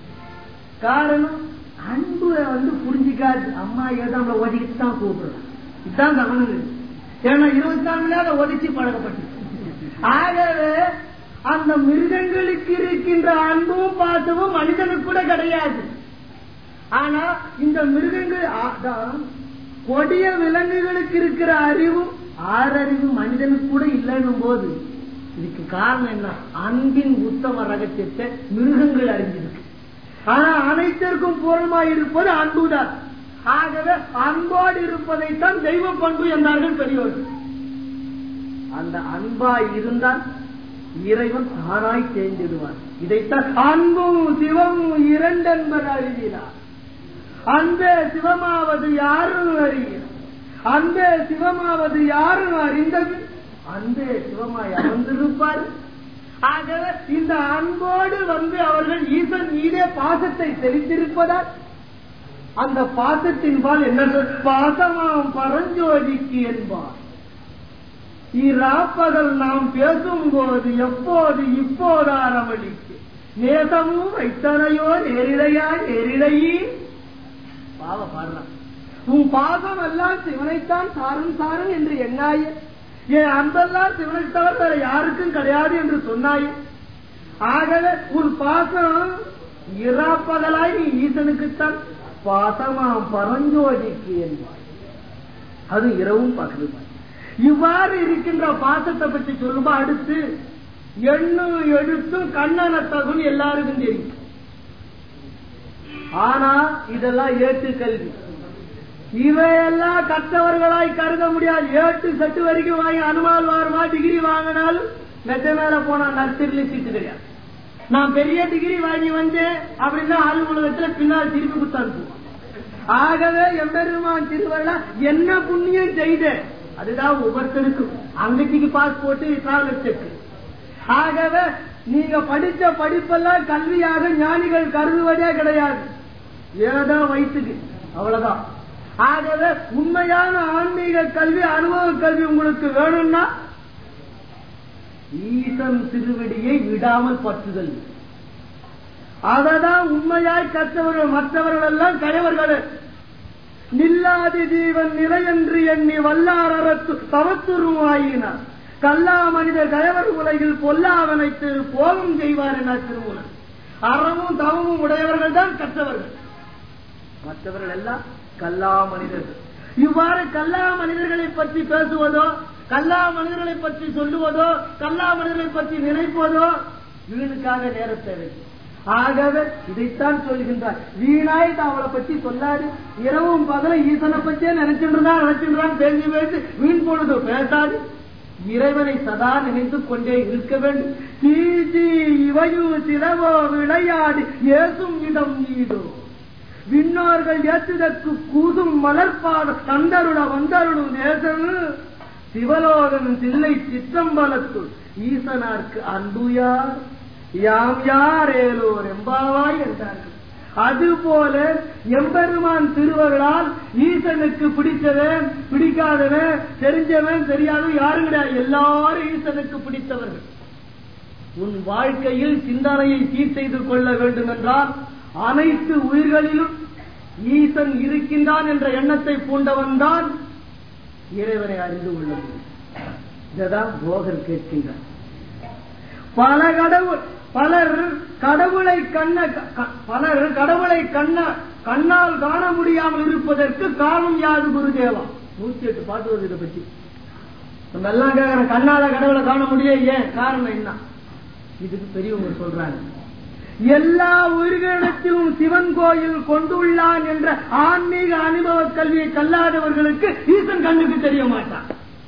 காரணம் அன்பு வந்து புரிஞ்சிக்காது. அம்மா ஏதோ நம்மளை ஒதுக்கிட்டு தான் கூப்பிடுறோம். இதுதான் கவனம். ஏன்னா இருபத்தி நாலு மணி நேரம் ஒதுக்கி பழக்கப்பட்டு. ஆகவே அந்த மிருகங்களுக்கு இருக்கின்ற அன்பும் பாசமும் மனிதனுக்கு கூட கிடையாது. ஆனா இந்த மிருகங்கள் கொடிய விலங்குகளுக்கு இருக்கிற அறிவும் ஆறறிவு மனிதனுக்கு கூட இல்லைன்னும் போது இதுக்கு காரணம் என்ன? அன்பின் உத்தம ரகசியத்தை மிருகங்கள் அறிஞ்சிருக்கு. ஆனா அனைத்திற்கும் பூர்ணமாய் இருப்பது அன்புதான். ஆகவே அன்போடு இருப்பதைத்தான் தெய்வ பண்பு என்றார்கள் பெரியோர்கள். அந்த அன்பாய் இருந்தால் இறைவன் தானாய் தேர்ந்திடுவார். இதைத்தான் அன்பும் சிவமும் இரண்டென்பது அறிகிறார். அன்பே சிவமாவது யாரும் அறிய, அன்பே சிவமாவது யாரும் அறிந்தது, அன்பே சிவமாய் அமர்ந்திருப்பார். ஆகவே இந்த அன்போடு வந்து அவர்கள் ஈசன் மீதே பாசத்தை செலுத்தியிருப்பதால் அந்த பாசத்தின்பால் என்ன பாசமாம் பரஞ்சோதிக்கு என்பார். இராப்பகல் நாம் பேசும் போது எப்போது இப்போது ஆரம்பிக்கு நேசமும் வைத்தனையோ நேரிடையா நேரிடையே பாவ பாடுறான். உன் பாசம் எல்லாம் சிவனைத்தான் சாரும் சாரும் என்று எண்ணாய, என் அன்பெல்லாம் சிவனை தவிர வேற யாருக்கும் கிடையாது என்று சொன்னாயே. ஆகவே உன் பாசம் இராப்பகலாய் நீ ஈசனுக்குத்தான் பாசமாம் பரஞ்சோதிக்கு என்பார். அது இரவும் பகலுமாய். இவ்வாறு இருக்கின்ற பாசத்தை பற்றி சொல்லும்போ அடுத்து எண்ணும் எடுத்தும் கண்ணனத்தகும் எல்லாருக்கும் தெரியும். ஆனா இதெல்லாம் ஏட்டு கல்வி. இவையெல்லாம் கற்றவர்களாய் கருத முடியாது. ஏட்டு சட்டு வரைக்கும் வாங்கி அனுமால் வாரமா டிகிரி வாங்கினாலும் மெத்த மேல போனா நர்சரியில சீட்டு கிடையாது. நான் பெரிய டிகிரி வாங்கி வந்தேன் அப்படின்னா அலுவலகத்துல பின்னால் திருப்பி கொடுத்தாருவோம். ஆகவே எம்பெருமான் திருவள்ளா என்ன புண்ணியம் செய்த அதுதான் ஒவ்வொருத்தருக்கும். அங்கத்திக்கு பாஸ்போர்ட் டிராவலர் செக். ஆகவே நீங்க படித்த படிப்பெல்லாம் கல்வியாக ஞானிகள் கருதுவதே கிடையாது. ஏதோ வயசுக்கு அவ்வளவுதான். ஆகவே உண்மையான ஆன்மீக கல்வி அனுபவ கல்வி உங்களுக்கு வேணும்னா ஈசன் திருவடியை விடாமல் பற்றுதல். அததான் உண்மையாய் கற்றவர்கள். மற்றவர்கள் எல்லாம் கயவர்கள். நில்லாதி ஜீவன் நிலை என்று எண்ணி வல்லாரத்து தவத்துருவாயினார் கல்லா மனிதர் கயவர் உலகில் பொல்லாவனைத்து போகம் செய்வார் என திருமூலர். அறமும் தவமும் உடையவர்கள் தான் கற்றவர்கள். மற்றவர்கள் எல்லாம் கல்லா மனிதர்கள். இவ்வாறு கல்லா மனிதர்களை பற்றி பேசுவதோ கல்லா மனிதர்களை பற்றி சொல்லுவதோ கல்லா மனிதர்களை பற்றி நினைப்பதோ வீணுக்காக நேரத்தை வைக்கும். ஆகவே இதைத்தான் சொல்கின்றார். வீணாய் அவளை பற்றி சொல்லாது. இரவும் பகல ஈசனை பற்றியே நினைச்சுதான் நினைச்சுதான் பேசி பேசி வீண் பொழுது பேசாது. இறைவனை சதா நினைத்து கொண்டே இருக்க வேண்டும். சீசி இவையு சிலவோ விளையாடி ஏசும் இடம் ஈடோ விண்ணோர்கள் ஏற்றுதற்கு கூதும் மலர்பாடு தந்தருட வந்தருடும் நேசன் சிவலோகன் தில்லை சிற்றம்பலத்துள் ஈசனார்க்கு அன்புயார் யாம் யார் ஏலோர் எம்பாவாய் என்றார்கள். அதுபோல எம்பெருமான் திருவர்களால் ஈசனுக்கு பிடித்தவன் பிடிக்காதவன் தெரிஞ்சவன் தெரியாதவன் யாரும் கிடையாது. எல்லாரும் ஈசனுக்கு பிடித்தவர்கள். உன் வாழ்க்கையில் சிந்தனையை சீர் செய்து கொள்ள வேண்டும் என்றால் அனைத்து உயிர்களிலும் ஈசன் இருக்கின்றான் என்ற எண்ணத்தை பூண்டவன் தான் இறைவனை அறிந்து கொள்ள முடியும். இதுதான் போகர் கேட்கின்றார். பல கடவுள் பலர் கடவுளை கண்ண பலர் கடவுளை கண்ண கண்ணால் காண முடியாமல் இருப்பதற்கு காரணம் யாது குருதேவா? நூத்தி எட்டு பாட்டு வருது இதை பற்றி. நம்ம எல்லாம் கேட்கிற கண்ணால கடவுளை காண முடியாது, ஏன் காரணம் என்ன? இதுக்கு பெரியவங்க சொல்றாங்க, எல்லா உயிர்களிடத்திலும் சிவன் கோயில் கொண்டுள்ளான் என்ற ஆன்மீக அனுபவ கல்வியை கல்லாதவர்களுக்கு ஈசன் கண்ணுக்கு தெரிய மாட்டான்.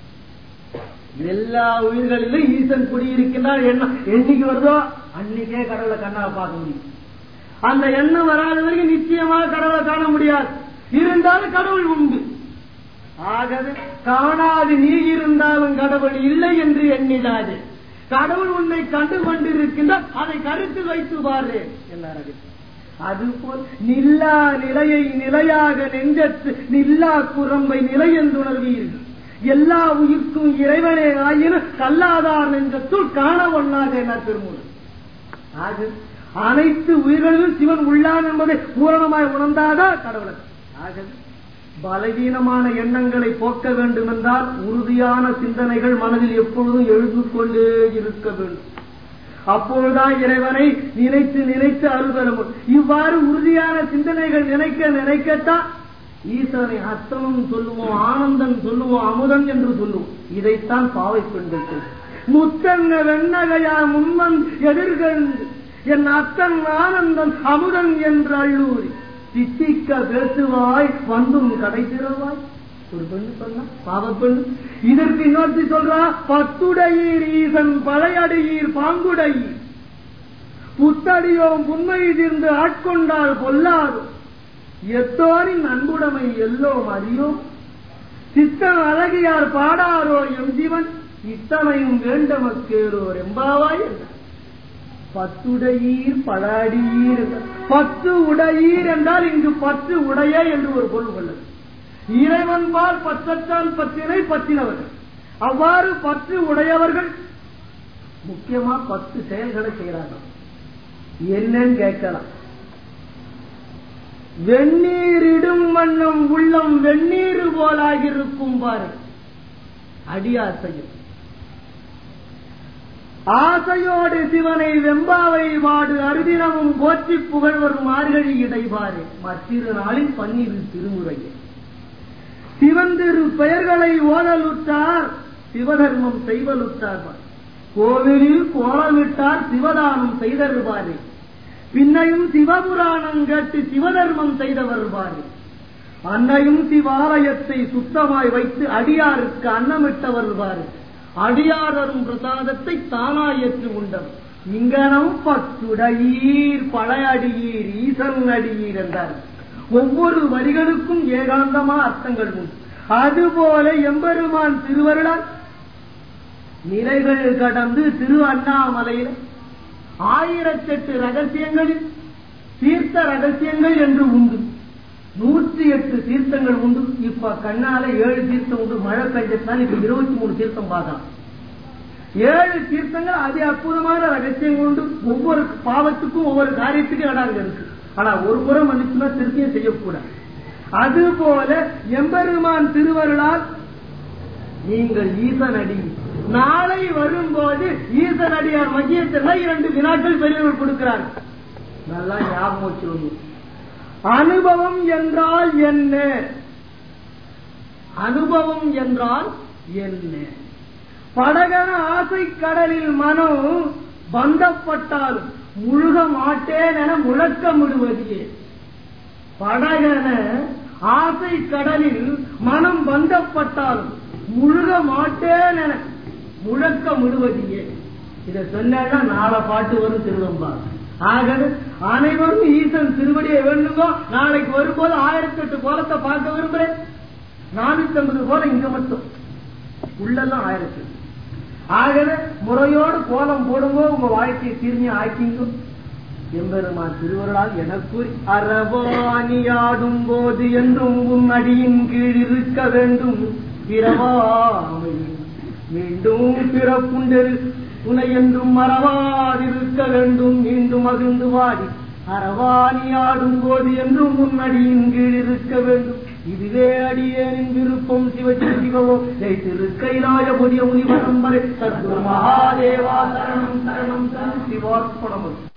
எல்லா உயிர்களிலும் ஈசன் குடியிருக்கின்றார் எண்ணம் என்னைக்கு வருதோ அன்னைக்கே கடவுளை கண்ணால பார்க்க முடியும். அந்த எண்ணம் வராத வரைக்கும் நிச்சயமாக கடவுளை காண முடியாது. இருந்தாலும் கடவுள் உண்டு. ஆகவே காணாது நீ இருந்தாலும் கடவுள் இல்லை என்று எண்ணிடாது. கடவுள் உன்னை கண்டு கொண்டிருக்கின்றார், அதை கருத்தில் வைத்து பாரு எல்லாரும். அதுபோல் நில்லா நிலையை நிலையாக நெஞ்சத்து நில்லா குரம்பை நிலை என்றுணர்வீர்கள். எல்லா உயிர்க்கும் இறைவனே ஆயினும் கல்லாதார் நெஞ்சத்துள் காண ஒண்ணாக என்ன திருமூலர். ஆக அனைத்து உயிர்களிலும் சிவன் உள்ளான் என்பதை பூரணமாய் உணர்ந்தாதான் கடவுளர். ஆக பலவீனமான எண்ணங்களை போக்க வேண்டும் என்றால் உறுதியான சிந்தனைகள் மனதில் எப்பொழுதும் எழுந்து கொண்டே இருக்க வேண்டும். அப்பொழுதுதான் இறைவனை நினைத்து நினைத்து அருள் பெற முடியும். இவ்வாறு உறுதியான சிந்தனைகள் நினைக்க நினைக்கத்தான் ஈசனை அத்தனும் சொல்லுவோம், ஆனந்தன் சொல்லுவோம், அமுதன் என்று சொல்லுவோம். இதைத்தான் பாவை பெண்கள் முத்தன்ன வெண்ணகையா முன்வன் எதிர்கண்டு என் அத்தன் ஆனந்தன் அமுதன் என்று அள்ளூரி சித்திக்க பேசுவாய் வந்தும் கடை திறவாய். ஒரு பெண்ணு சொன்னா பாவ பெண்ணு. இதற்கு இன்னொருத்தி சொல்றா, பத்துடையீர் ஈசன் பழையடியீர் பாங்குடையீர் புத்தடியோம் புன்மை தீர்ந்து ஆட்கொண்டால் கொல்லாது எத்தோரின் அன்புடைமை எல்லோம் அறியோம் சித்தன் அழகியார் பாடாரோ எம் ஜீவன் இத்தனையும் வேண்டமக்கேரோர் எம்பாவாய் என்றார். பத்துடையீர் பழாடியீர் பத்து உடையீர் என்றால் இங்கு பத்து உடைய என்று ஒரு பொருள் கொள்ளது. இறைவன் பால் பற்றத்தான் பற்றினை பற்றினவர்கள். அவ்வாறு பற்று உடையவர்கள் முக்கியமா பத்து செயல்களை செய்கிறார்கள். என்னன்னு கேட்கலாம். வெந்நீரிடும் வண்ணம் உள்ளம் வெந்நீர் போலாகிருக்கும் பாரு அடியாசையில் ஆசையோடு சிவனை வெம்பாவை வாடு அருதினமும் போற்றி புகழ்வர் மார்கழி இடைபாரு மற்றிரு நாளில் பன்னிரு திருமுறையே சிவன் திரு பெயர்களை ஓதலுற்றார் சிவதர்மம் செய்வலுற்றார். கோவிலில் கோலமிட்டார் சிவதானம் செய்தருவாரு பின்னையும் சிவபுராணம் கேட்டு சிவதர்மம் செய்தவர் பாரு. அன்னையும் சிவாலயத்தை சுத்தமாய் வைத்து அடியாருக்கு அன்னமிட்டவர் பாரு. அடியாரும் பிரசாதத்தை தானாயற்று உண்டவர். இங்கனம் பத்துடையீர் பழையடியீர் ஈசன் அடியீர் என்றார். ஒவ்வொரு வரிகளுக்கும் ஏகாந்தமா அர்த்தங்கள் உண்டு. அதுபோல எம்பெருமான் திருவருளால் நிலைகள் கடந்து திரு அண்ணாமலையில் ஆயிரத்தெட்டு ரகசியங்களில் தீர்த்த ரகசியங்கள் என்று உண்டு. நூற்றி எட்டு தீர்த்தங்கள் உண்டு. இப்ப கண்ணால ஏழு தீர்த்தம் உண்டு. மழை பெஞ்சதுனால இப்ப இருபத்தி மூணு தீர்த்தம் பார்க்கலாம். ஏழு தீர்த்தங்கள் அதி அற்புதமான ரகசியங்கள் உண்டு. ஒவ்வொரு பாவத்துக்கும் ஒவ்வொரு காரியத்துக்கும் இடம் இருக்கு. ஆனா ஒரு புறம் மன்னிச்சுனா திருப்பியும் செய்யக்கூடாது. அதுபோல எம்பெருமான் திருவருளால் நீங்கள் ஈசனடி நாளை வரும்போது ஈசனடியார் மகியத்தில் இரண்டு வினாக்கள் பெரியவர் கொடுக்கிறார். நல்லா ஞாபகம் வச்சுக்கணும். அனுபவம் என்றால் என்ன? அனுபவம் என்றால் என்ன? படகன ஆசை கடலில் மனம் பந்தப்பட்டாலும் முழுக மாட்டேன் என முழக்கமிடுவதே. படகன ஆசை கடலில் மனம் பந்தப்பட்டாலும் முழுக மாட்டேன் என முழக்கமிடுவதே. இதை சொன்னா நாளை பாட்டு வரும் திருவம்பா. ஆகவே அனைவரும் ஈசன் திருவடியை வேண்டுங்கோ. நாளைக்கு வரும்போது ஆயிரத்தி எட்டு கோலத்தை பார்க்க விரும்புறேன். நானூத்தி ஐம்பது கோலம் இங்க மட்டும், உள்ளெல்லாம் ஆயிரத்தி எட்டு. ஆகவே முறையோடு கோலம் போடுங்கோ, உங்க வாழ்க்கையை தீர்மையா ஆக்கிங்கோ. எம்பெருமான் திருவருளால் எனக்கு அறவாணியாடும் போது என்றும் உன் அடியின் கீழ் இருக்க வேண்டும். பிறவாமை மீண்டும் பிறப்புண்டெரு துணை என்றும் மறவாதிருக்க வேண்டும். மீண்டும் மகிழ்ந்து வாடி அறவாணியாடும் போது என்றும் முன்னடியின் கீழ் இருக்க வேண்டும். இதுவே அடியேனின் விருப்பம். சிவஜி சிவவோ திருக்கைலாய புதிய முனிவரம் வரை சத்குரு மகாதேவா சரணம் சரணம் சிவார்ப்பணம்.